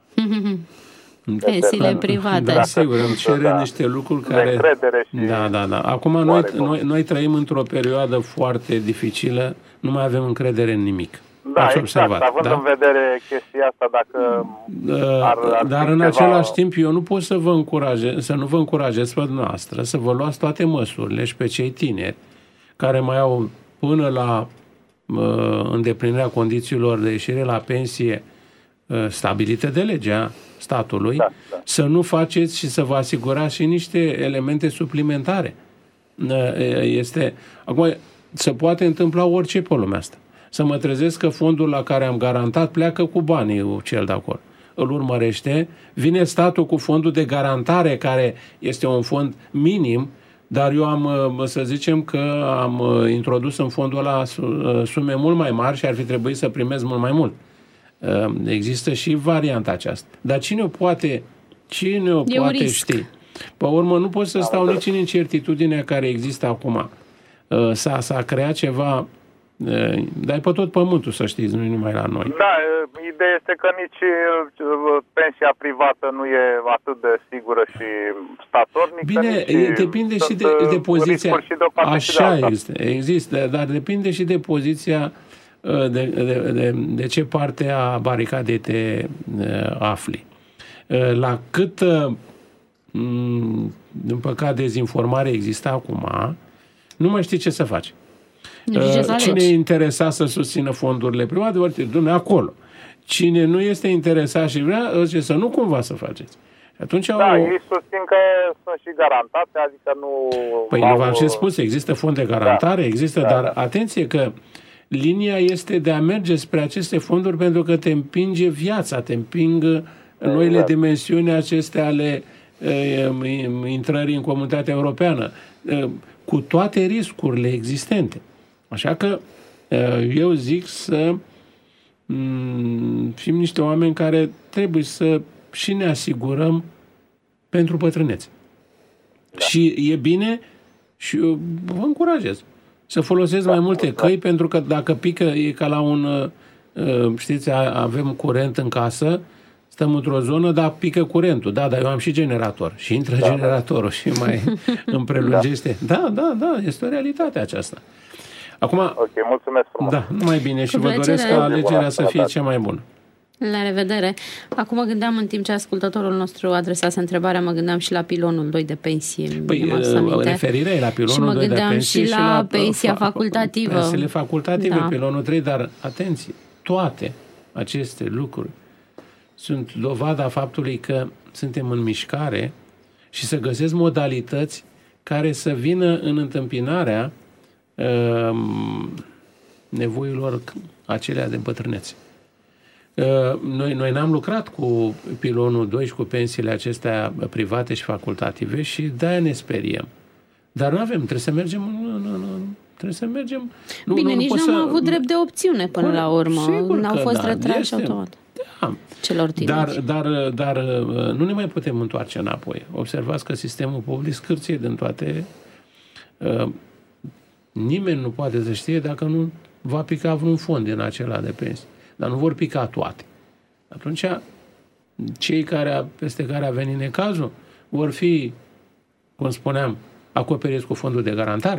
pensiile private. Da, sigur, îmi cere da, niște lucruri care... Și da, da, da. Acum noi, noi, noi trăim într-o perioadă foarte dificilă, nu mai avem încredere în nimic. Da, Ați exact, observat, având da? în vedere chestia asta, dacă... Da, ar, ar dar în ceva... același timp eu nu pot să vă încurajez, să nu vă încurajez pe noastră, să vă luați toate măsurile și pe cei tineri care mai au până la uh, îndeplinirea condițiilor de ieșire la pensie uh, stabilite de legea statului, da, da. să nu faceți și să vă asigurați și niște elemente suplimentare. Este, acum, se poate întâmpla orice pe lumea asta. Să mă trezesc că fondul la care am garantat pleacă cu banii cel de acolo. Îl urmărește, vine statul cu fondul de garantare, care este un fond minim, dar eu am, să zicem că am introdus în fondul ăla sume mult mai mari și ar fi trebuit să primesc mult mai mult. Există și varianta aceasta. Dar cine o poate, cine o e poate ști? Pe urmă, nu pot să stau nici în incertitudinea care există acum. S-a, s-a creat ceva, dar e pe tot pământul, să știți, nu numai la noi. Da, ideea este că nici pensia privată nu e atât de sigură și statornică. Bine, depinde și de, de poziția. Și de așa de este, există, dar depinde și de poziția De, de, de, de ce parte a baricadei te uh, afli. Uh, la cât, uh, din păcate, dezinformare există acum, nu mai știi ce să faci. Uh, cine e interesat să susțină fondurile private, vor fi dumne acolo. Cine nu este interesat și vrea, zice să nu cumva să faceți. Atunci da, au... ei susțin că sunt și garantate, adică nu... Păi nu v-am și spus, există fond de garantare, da, există, da, dar atenție că linia este de a merge spre aceste fonduri pentru că te împinge viața, te împing exact. noile dimensiuni acestea ale uh, intrării în Comunitatea Europeană, uh, cu toate riscurile existente. Așa că uh, eu zic să um, fim niște oameni care trebuie să și ne asigurăm pentru bătrânețe. Da. Și e bine și eu vă încurajez să folosesc mai multe căi, pentru că dacă pică, e ca la un, știți, avem curent în casă, stăm într-o zonă, dar pică curentul. Da, dar eu am și generator. Și intră da, generatorul da. și mai îmi prelungește. Da, da, da, este o realitate aceasta. Acum, ok, mulțumesc frumos. Da, numai bine și vă doresc ca alegerea să fie cea mai bună. La revedere. Acum mă gândeam, în timp ce ascultătorul nostru adresase întrebarea, mă gândeam și la pilonul doi de pensie. Păi, referirea e la pilonul doi de pensie și la, și la pensia facultativă. Pensiile facultative, da. Pilonul trei, dar atenție, toate aceste lucruri sunt dovada faptului că suntem în mișcare și să găsesc modalități care să vină în întâmpinarea uh, nevoilor acelea de îmbătrânețe. Noi, noi n-am lucrat cu pilonul doi și cu pensiile acestea private și facultative și de-aia ne speriem. Dar nu avem, trebuie să mergem, nu, nu, nu, trebuie să mergem. Nu, Bine, nu, nici nu nu am să... avut drept de opțiune până Bun, la urmă. N-au fost da, retrași automat. Da. Celor tineri. Dar, dar, dar nu ne mai putem întoarce înapoi. Observați că sistemul public scârție din toate. Uh, nimeni nu poate să știe dacă nu va pica vreun fond din acela de pensii. Dar nu vor pica toate. Atunci, cei care, peste care a venit necazul vor fi, cum spuneam, acoperiți cu fondul de garantare,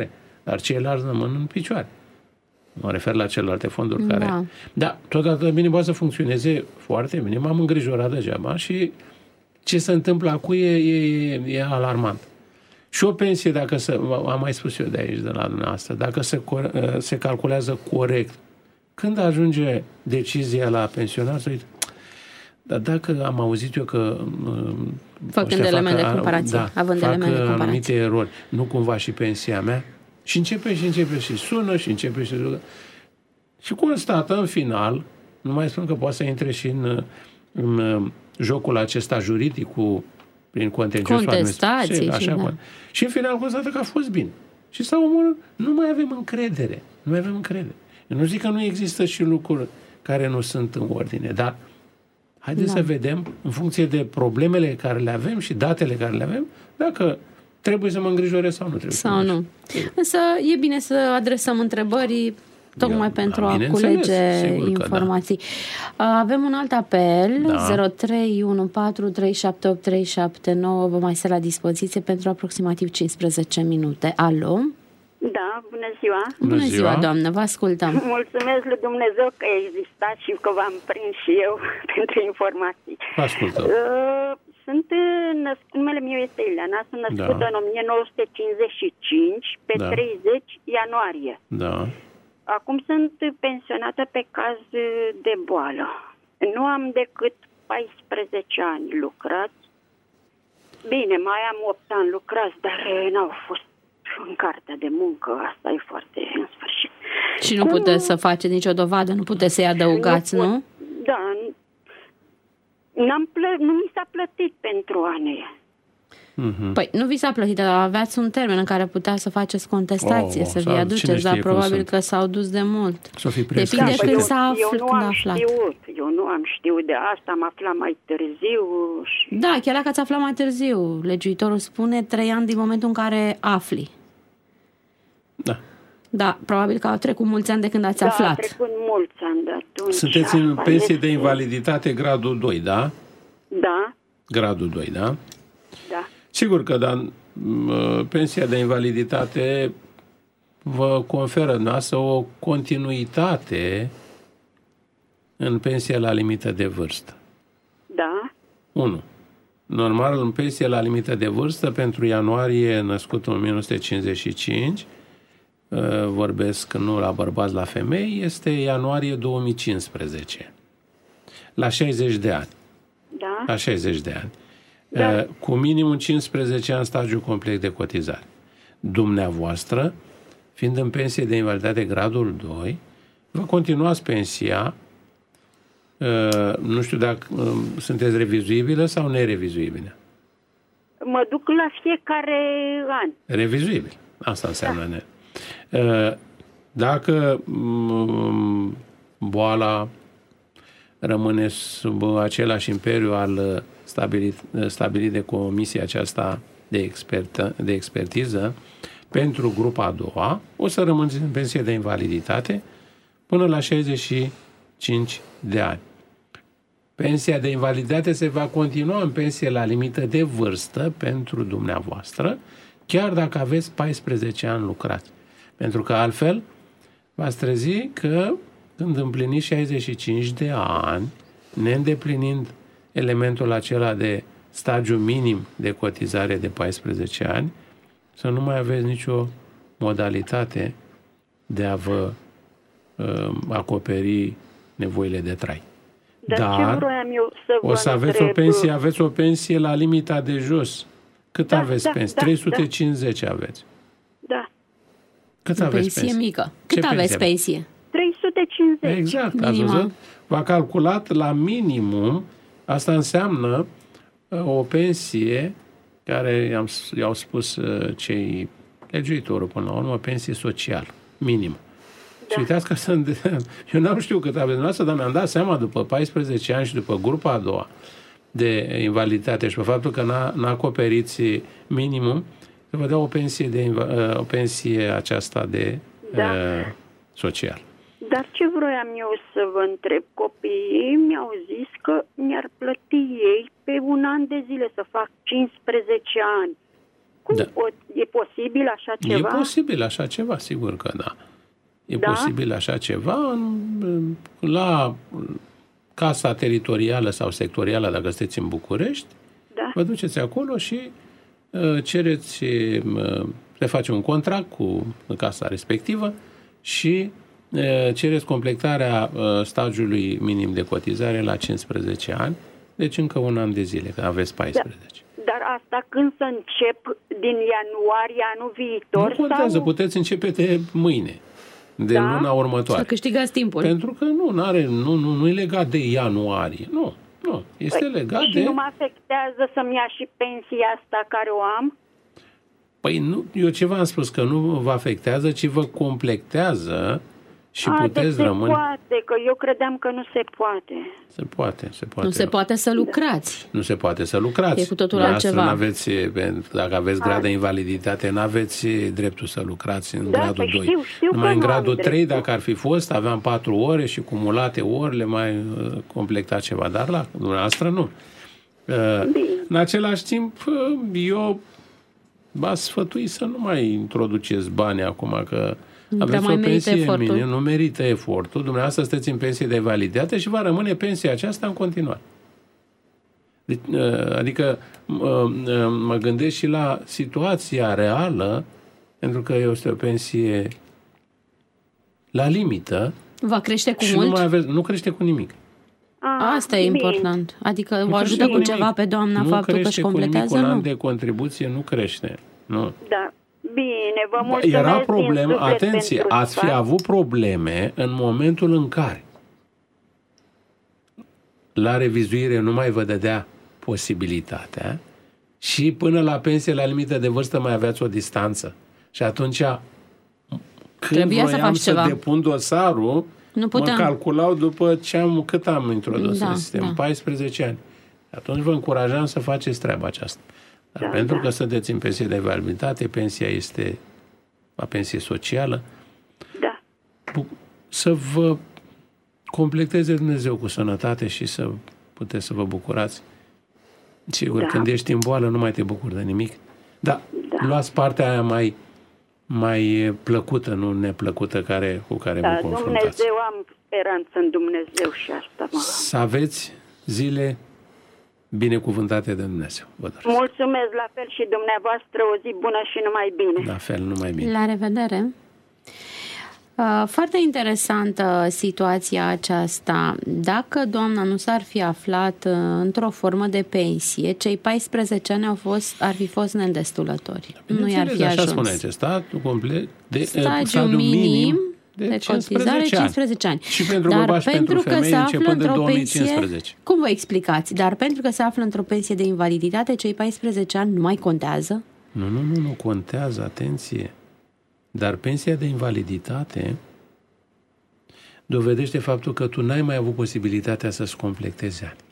dar ceilalți rămân în picioare. Mă refer la celelalte fonduri da. care... Da, totodată bine poate să funcționeze foarte bine. M-am îngrijorat degeaba și ce se întâmplă acum e, e, e alarmant. Și o pensie, dacă se, am mai spus eu de aici, de la dumneavoastră, dacă se, se calculează corect, când ajunge decizia la pensionar, să uite, dar dacă am auzit eu că făcând element de comparație, da, având fac element de comparație, anumite erori, nu cumva și pensia mea? Și începe și începe și sună și începe și și constată în final, nu mai spun că poate să intre și în, în jocul acesta juridic cu prin contenciosul contestații așa, și, da. și în final constată că a fost bine. Și s-au omorât. Nu mai avem încredere. Nu mai avem încredere. Eu nu zic că nu există și lucruri care nu sunt în ordine, dar haideți da. să vedem, în funcție de problemele care le avem și datele care le avem, dacă trebuie să mă îngrijorez sau nu trebuie. Sau nu. Însă e bine să adresăm întrebări tocmai Eu, pentru a culege informații. Da. Avem un alt apel, da. zero trei unu patru trei șapte opt trei șapte nouă, vă mai este la dispoziție pentru aproximativ cincisprezece minute. Alo? Da, bună ziua! Bună, bună ziua, ziua, doamnă, vă ascultăm! Mulțumesc lui Dumnezeu că existați și că v-am prins și eu pentru informații. Ascultăm! Uh, Sunt născut, numele meu este Ileana, sunt născută da. în o mie nouă sute cincizeci și cinci, pe da. treizeci ianuarie. Da. Acum sunt pensionată pe caz de boală. Nu am decât paisprezece ani lucrați. Bine, mai am opt ani lucrați, dar n-au fost în cartea de muncă. Asta e foarte în sfârșit. Și nu Cum... puteți să faceți nicio dovadă, nu puteți să-i adăugați, nu? nu? Da, N-am plă- nu mi s-a plătit pentru anii. Mm-hmm. Păi nu vi s-a plătit, dar aveați un termen în care puteți să faceți contestație, oh, să vi aduceți, dar probabil că s-au dus de mult. Depinde da, când eu, s-a afl- eu nu când am aflat. Știut, eu nu am știut de asta, am aflat mai târziu. Și... Da, chiar dacă ați aflat mai târziu, legiuitorul spune trei ani din momentul în care afli. Da. Da, probabil că au trecut mulți ani de când ați da, aflat. Da, trecut mulți ani de atunci. Sunteți în pensie de invaliditate gradul doi, da? Da. Gradul doi, da? Da. Sigur că, dar pensia de invaliditate vă conferă dumneavoastră o continuitate în pensia la limită de vârstă. Da. unu. Normal, în pensie la limită de vârstă, pentru ianuarie născut în o mie nouă sute cincizeci și cinci, vorbesc nu la bărbați, la femei, este ianuarie două mii cincisprezece. La șaizeci de ani. Da. La șaizeci de ani. Da. Cu minimum cincisprezece ani stagiu complet de cotizare. Dumneavoastră, fiind în pensie de invaliditate gradul doi, vă continuați pensia, nu știu dacă sunteți revizuibilă sau nerevizuibilă. Mă duc la fiecare an. Revizuibil. Asta înseamnă da. ne. Dacă boala rămâne sub același imperiu al stabilit, stabilit de comisia aceasta de, expert, de expertiză pentru grupa a doua, o să rămâneți în pensie de invaliditate până la șaizeci și cinci de ani. Pensia de invaliditate se va continua în pensie la limită de vârstă pentru dumneavoastră, chiar dacă aveți paisprezece ani lucrați. Pentru că altfel v-ați trezi că când împliniți șaizeci și cinci de ani, neîndeplinind elementul acela de stagiu minim de cotizare de paisprezece ani, să nu mai aveți nicio modalitate de a vă uh, acoperi nevoile de trai. Dar, Dar ce vroiam eu să vă o să aveți întreb... o pensie, aveți o pensie la limita de jos. Cât da, aveți da, pensie? Da, trei sute cincizeci da. aveți. Da. Cât aveți pensie? pensie mică. Cât Ce aveți pensie? pensie? trei sute cincizeci. Exact, ați văzut? V-a calculat la minimum, asta înseamnă o pensie care i-am, i-au spus cei legiuitorul până la urmă, pensie socială, minimă. Da. Și uitați că sunt, eu n-am știut cât aveți dumneavoastră, dar mi-am dat seama după paisprezece ani și după grupa a doua de invaliditate și pe faptul că n-a, n-a acoperiți minimum, să vă dea o pensie, de, o pensie aceasta de da. uh, social. Dar ce vroiam eu să vă întreb? Copiii mi-au zis că mi-ar plăti ei pe un an de zile să fac cincisprezece ani. Cum Da. pot, e posibil așa ceva? E posibil așa ceva, sigur că da. E Da? posibil așa ceva în- la casa teritorială sau sectorială, dacă sunteți în București, Da. vă duceți acolo și uh, cereți, uh, se face un contract cu casa respectivă și uh, cereți completarea uh, stagiului minim de cotizare la cincisprezece ani, deci încă un an de zile, că aveți paisprezece. Dar asta când să încep? Din ianuarie anul viitor? Nu contează, sau... puteți începe de mâine, de Da? luna următoare. Să câștigați timpul. Pentru că nu, n-are, nu, nu, nu e legat de ianuarie. Nu, nu. Este Păi, legat și de... nu mă afectează să-mi ia și pensia asta care o am? Păi nu, eu ce v-am spus, că nu vă afectează, ci vă completează și A, puteți se rămâne... poate, că eu credeam că nu se poate. Se poate, se poate. Nu se poate să lucrați. Nu se poate să lucrați. E cu totul Dumneavoastră altceva. N-aveți, dacă aveți grad de invaliditate, n-aveți dreptul să lucrați în Da, gradul păi doi. știu, știu că Numai în nu am gradul trei, dreptul. dacă ar fi fost, aveam patru ore și cumulate orele, mai uh, completat ceva. Dar la dumneavoastră nu. Uh, în același timp, uh, eu v-aș sfătui să nu mai introduceți bani acum, că Nu prea aveți mai o merită pensie efortul. minim, nu merită efortul. Dumneavoastră sunteți în pensie de invaliditate și va rămâne pensia aceasta în continuare. Deci, adică mă gândesc și la situația reală, pentru că este o pensie la limită Va crește cu și mult? nu, mai aveți, nu crește cu nimic. A, Asta e bine. important. Adică Nu vă crește ajută cu nimic. ceva pe doamna nu faptul că crește își cu nimic, completează? un an Nu. de contribuție nu crește. Nu. Da. Bine, vă mulțumesc Era din problemă, suflet atenție, pentru ați fi sfat. avut probleme în momentul în care la revizuire nu mai vă dădea posibilitatea și până la pensie la limită de vârstă mai aveați o distanță. Și atunci când Trebuia să voiam faci să ceva. depun dosarul, Nu puteam. mă calculau după ce am, cât am introdus Da, în sistem, da. paisprezece ani. Atunci vă încurajam să faceți treaba aceasta. Dar Da, pentru da. că sunteți în pensie de invaliditate, pensia este la pensie socială, Da. bu- să vă completeze Dumnezeu cu sănătate și să puteți să vă bucurați. Sigur, Da. când ești în boală nu mai te bucuri de nimic. Da, Da. luați partea aia mai, mai plăcută, nu neplăcută care, cu care Da, vă confruntați. Dumnezeu, am speranță în Dumnezeu și asta mă... Să aveți zile binecuvântate de Dumnezeu. Vă doresc. Mulțumesc la fel și dumneavoastră, o zi bună și numai bine. La fel, numai bine. La revedere! Uh, Foarte interesantă situația aceasta. Dacă doamna nu s-ar fi aflat uh, într-o formă de pensie, cei paisprezece ani au fost, ar fi fost neîndestulători. Nu i-ar fi așa ajuns. spuneți, statul complet de Stagiu stadiu minim de, de cotizare cincisprezece ani. cincisprezece ani. Și pentru Dar bărbați și pentru că femei se află începând de într-o două mii cincisprezece. pensie, cum vă explicați? Dar pentru că se află într-o pensie de invaliditate, cei paisprezece ani nu mai contează? Nu, nu, nu, nu contează, atenție. Dar pensia de invaliditate dovedește faptul că tu n-ai mai avut posibilitatea să-ți completezi ani.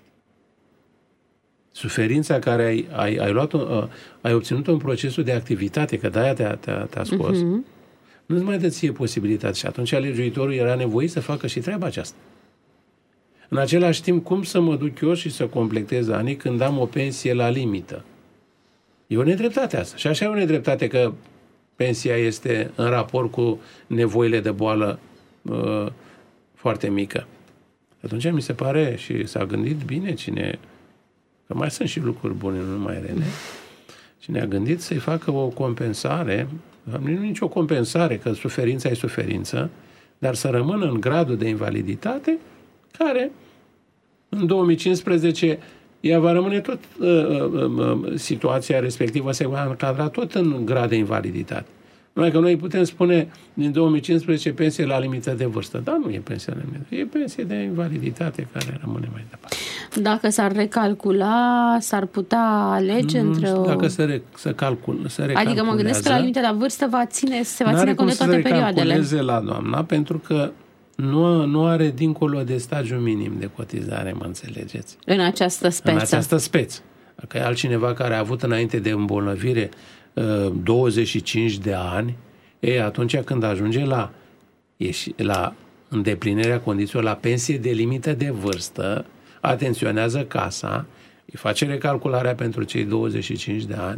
Suferința care ai, ai, ai, luat-o, uh, ai obținut-o în procesul de activitate, că de-aia te-a, te-a, te-a scos, uh-huh. nu-ți mai dă ție posibilitate. Și atunci legiuitorul era nevoit să facă și treaba aceasta. În același timp, cum să mă duc eu și să completez anii când am o pensie la limită? E o nedreptate asta. Și așa e o nedreptate că pensia este în raport cu nevoile de boală uh, foarte mică. Atunci mi se pare și s-a gândit bine cine, că mai sunt și lucruri bune, nu numai rele, cine a gândit să-i facă o compensare, nu nicio compensare, că suferința e suferință, dar să rămână în gradul de invaliditate care în două mii cincisprezece ea va rămâne tot uh, uh, situația respectivă se va încadra tot în grad de invaliditate. Numai că noi putem spune din două mii cincisprezece pensie la limită de vârstă. Dar nu e pensie la limită. E pensie de invaliditate care rămâne mai departe. Dacă s-ar recalcula, s-ar putea alege Nu, între o... Dacă se, re, se, calcul, se recalculează... Adică mă gândesc că la limita de vârstă va ține, se va ține cont de toate perioadele. N-are cum să recalculeze la doamna, pentru că nu, nu are dincolo de stagiu minim de cotizare, mă înțelegeți? În această speță. În această speță. Dacă e altcineva care a avut înainte de îmbolnăvire douăzeci și cinci de ani, e, atunci când ajunge la, ieși, la îndeplinirea condițiilor, la pensie de limită de vârstă, atenționează casa, îi face recalcularea pentru cei douăzeci și cinci de ani,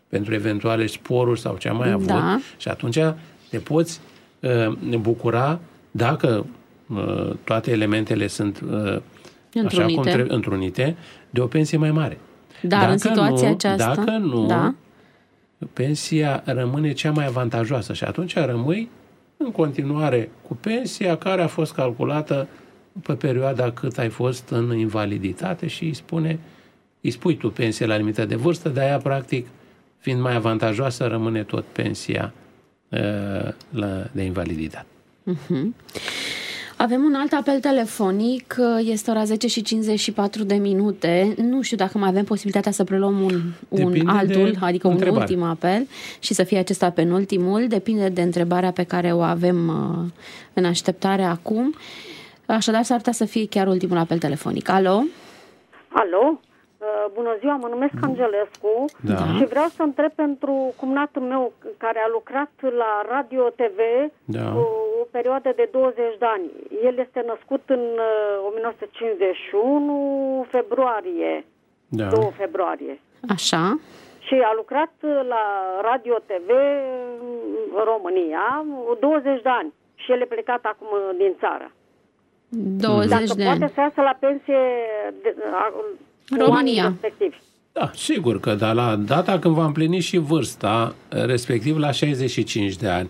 pentru eventuale sporuri sau ce am mai avut, da. și atunci te poți uh, bucura dacă uh, toate elementele sunt uh, întrunite. așa cum trebuie, întrunite, de o pensie mai mare. Dar dacă în situația nu, aceasta... Dacă nu, da. pensia rămâne cea mai avantajoasă și atunci rămâi în continuare cu pensia care a fost calculată pe perioada cât ai fost în invaliditate și îi spune, îi spui tu pensie la limită de vârstă, de aia practic, fiind mai avantajoasă, rămâne tot pensia uh, la, de invaliditate. Uh-huh. Avem un alt apel telefonic, este ora zece și cincizeci și patru de minute. Nu știu dacă mai avem posibilitatea să preluăm un, un altul, adică un ultim apel și să fie acesta penultimul. Depinde de întrebarea pe care o avem uh, în așteptare acum. Așadar, s-ar putea să fie chiar ultimul apel telefonic. Alo? Alo? Bună ziua, mă numesc Angelescu da. și vreau să întreb pentru cumnatul meu care a lucrat la Radio T V da. cu o perioadă de douăzeci de ani. El este născut în o mie nouă sute cincizeci și unu, februarie, da. doi februarie. Așa. Și a lucrat la Radio T V România douăzeci de ani și el e plecat acum din țară. douăzeci Dacă de poate ani. să iasă la pensie de, România. Da, sigur că da, la data când va împlini și vârsta, respectiv la șaizeci și cinci de ani,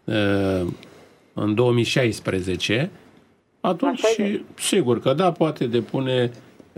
în două mii șaisprezece, atunci sigur că da, poate depune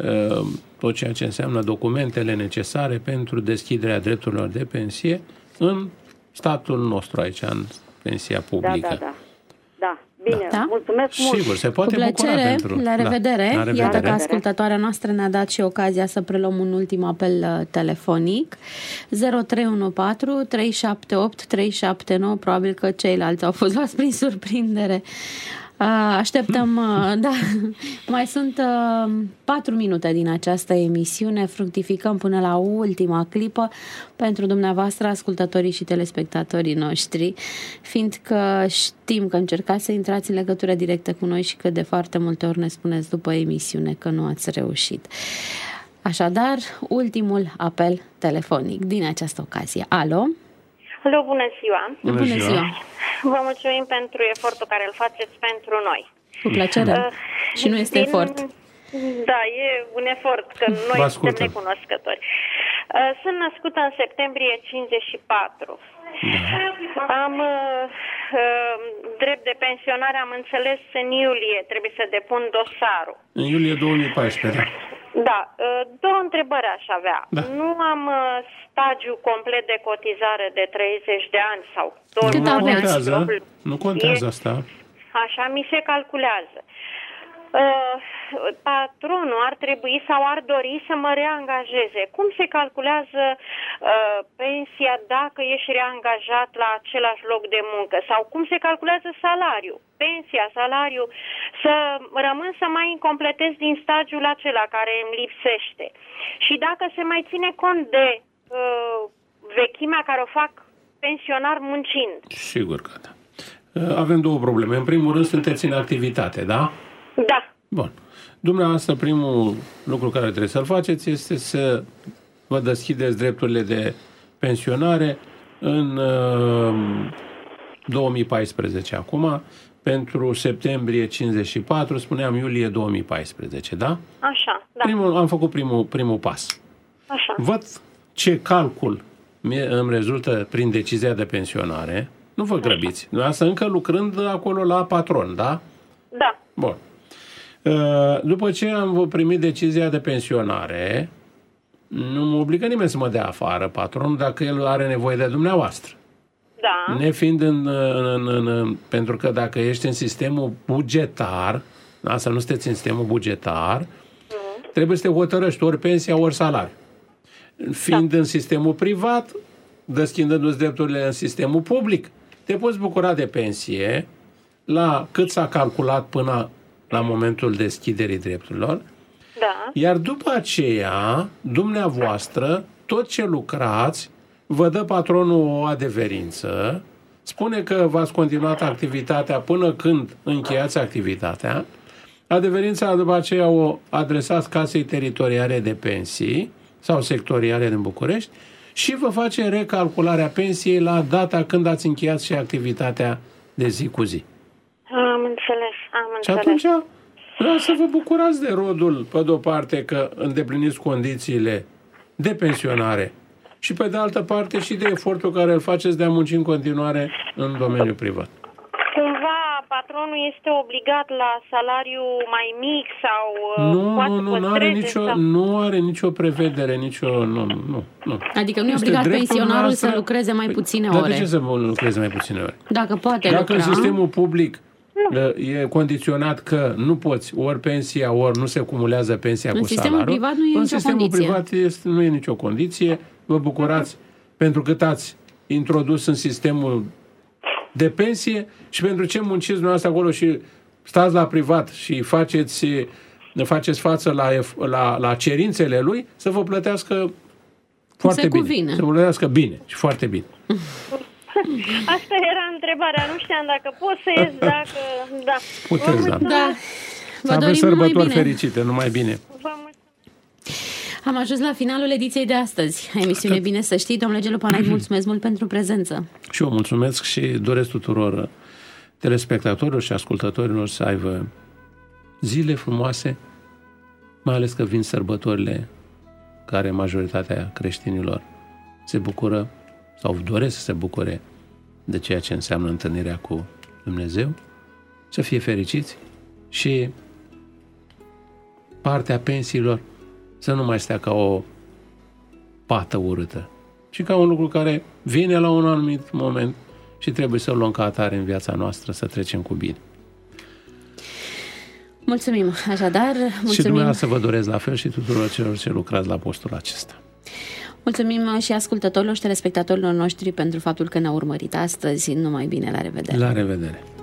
tot ceea ce înseamnă documentele necesare pentru deschiderea drepturilor de pensie în statul nostru aici, în pensia publică. Da, da, da. Da. Bine, da? mulțumesc mult. Sigur, se poate Cu plăcere, bucura pentru... la revedere. Da, la revedere. Iată că ascultătoarea noastră ne-a dat și ocazia să preluăm un ultim apel telefonic. zero trei unu patru trei șapte opt trei șapte nouă, probabil că ceilalți au fost luați prin surprindere. Așteptăm, da, mai sunt patru minute din această emisiune, fructificăm până la ultima clipă pentru dumneavoastră, ascultătorii și telespectatorii noștri, fiindcă știm că încercați să intrați în legătură directă cu noi și că de foarte multe ori ne spuneți după emisiune că nu ați reușit. Așadar, ultimul apel telefonic din această ocazie. Alo? Alo, bună ziua! Bună, bună ziua. ziua! Vă mulțumim pentru efortul care îl faceți pentru noi. Cu plăcere. Uh, și nu este din, efort. Da, e un efort, că noi suntem necunoscători. Uh, sunt născută în septembrie cincizeci și patru. Da. Am uh, uh, drept de pensionare, am înțeles, în iulie trebuie să depun dosarul. În iulie două mii paisprezece, da. Da, două întrebări aș avea. Da. Nu am stagiu complet de cotizare de treizeci de ani sau douăzeci Cât de ani? Nu contează, nu contează e, asta. Așa mi se calculează. Uh, patronul ar trebui sau ar dori să mă reangajeze. Cum se calculează uh, pensia dacă ești reangajat la același loc de muncă? Sau cum se calculează salariul? Pensia, salariul, să rămân să mai completez din stagiul acela care îmi lipsește. Și dacă se mai ține cont de uh, vechimea care o fac pensionar muncind. Sigur că da. Avem două probleme. În primul rând, sunteți în activitate, da? Da. Bun. Dumneavoastră, primul lucru care trebuie să-l faceți este să vă deschideți drepturile de pensionare în uh, două mii paisprezece acum, pentru septembrie cincizeci și patru, spuneam iulie două mii paisprezece, da? Așa, da. Primul, am făcut primul, primul pas. Așa. Văd ce calcul îmi rezultă prin decizia de pensionare. Nu vă grăbiți. Dumneavoastră încă lucrând acolo la patron, da? Da. Bun. După ce am primit decizia de pensionare, nu mă obligă nimeni să mă dea afară, patronul, dacă el are nevoie de dumneavoastră. Da. Nefiind în, în, în, în... Pentru că dacă ești în sistemul bugetar, da, să nu sunteți în sistemul bugetar, mm. trebuie să te hotărăști ori pensia, ori salariu. Fiind da. în sistemul privat, deschidându-ți drepturile în sistemul public, te poți bucura de pensie la cât s-a calculat până la momentul deschiderii drepturilor. Da. Iar după aceea, dumneavoastră, tot ce lucrați, vă dă patronul o adeverință, spune că v-ați continuat activitatea până când încheiați activitatea. Adeverința după aceea o adresați Casei Teritoriale de Pensii sau sectoriale din București și vă face recalcularea pensiei la data când ați încheiat și activitatea de zi cu zi. Am înțeles, am Și înțeles. atunci, da, să vă bucurați de rodul, pe de-o parte, că îndepliniți condițiile de pensionare și, pe de altă parte, și de efortul care îl faceți de a munci în continuare în domeniul privat. Cumva patronul este obligat la salariu mai mic sau Nu, poate nu, nu, nu are nicio, sau... nu are nicio prevedere, nicio, nu, nu, nu. Adică nu e Este obligat dreptul pensionarul noastră. să lucreze mai puține Dar ore. de ce să lucreze mai puține ore? Dacă poate Dacă lucra. în sistemul public e condiționat că nu poți ori pensia, ori nu se cumulează pensia În cu sistemul salariul. privat nu e în nicio sistemul condiție. privat este, nu e nicio condiție. Vă bucurați pentru cât ați introdus în sistemul de pensie și pentru ce munciți dumneavoastră acolo și stați la privat și faceți, faceți față la, la, la cerințele lui, să vă plătească foarte se bine. cuvine. Să vă plătească bine și foarte bine. Asta era întrebarea, nu știam dacă pot să ies, dacă... Da. Puteți, da. Da. Să Vă aveți dorim numai sărbători bine. fericite, numai bine. Am ajuns la finalul ediției de astăzi. Emisiune Bine să știi. Domnule Gelu Panait, mulțumesc mult pentru prezență. Și eu mulțumesc și doresc tuturor telespectatorilor și ascultătorilor să aibă zile frumoase, mai ales că vin sărbătorile care majoritatea creștinilor se bucură sau doresc să se bucure de ceea ce înseamnă întâlnirea cu Dumnezeu, să fie fericiți și partea pensiilor să nu mai stea ca o pată urâtă, ci ca un lucru care vine la un anumit moment și trebuie să-l luăm ca atare în viața noastră, să trecem cu bine. Mulțumim, așadar. Mulțumim. Și dumneavoastră vă doresc la fel și tuturor celor ce lucrați la postul acesta. Mulțumim și ascultătorilor și telespectatorilor noștri pentru faptul că ne-au urmărit astăzi. Numai bine, la revedere! La revedere!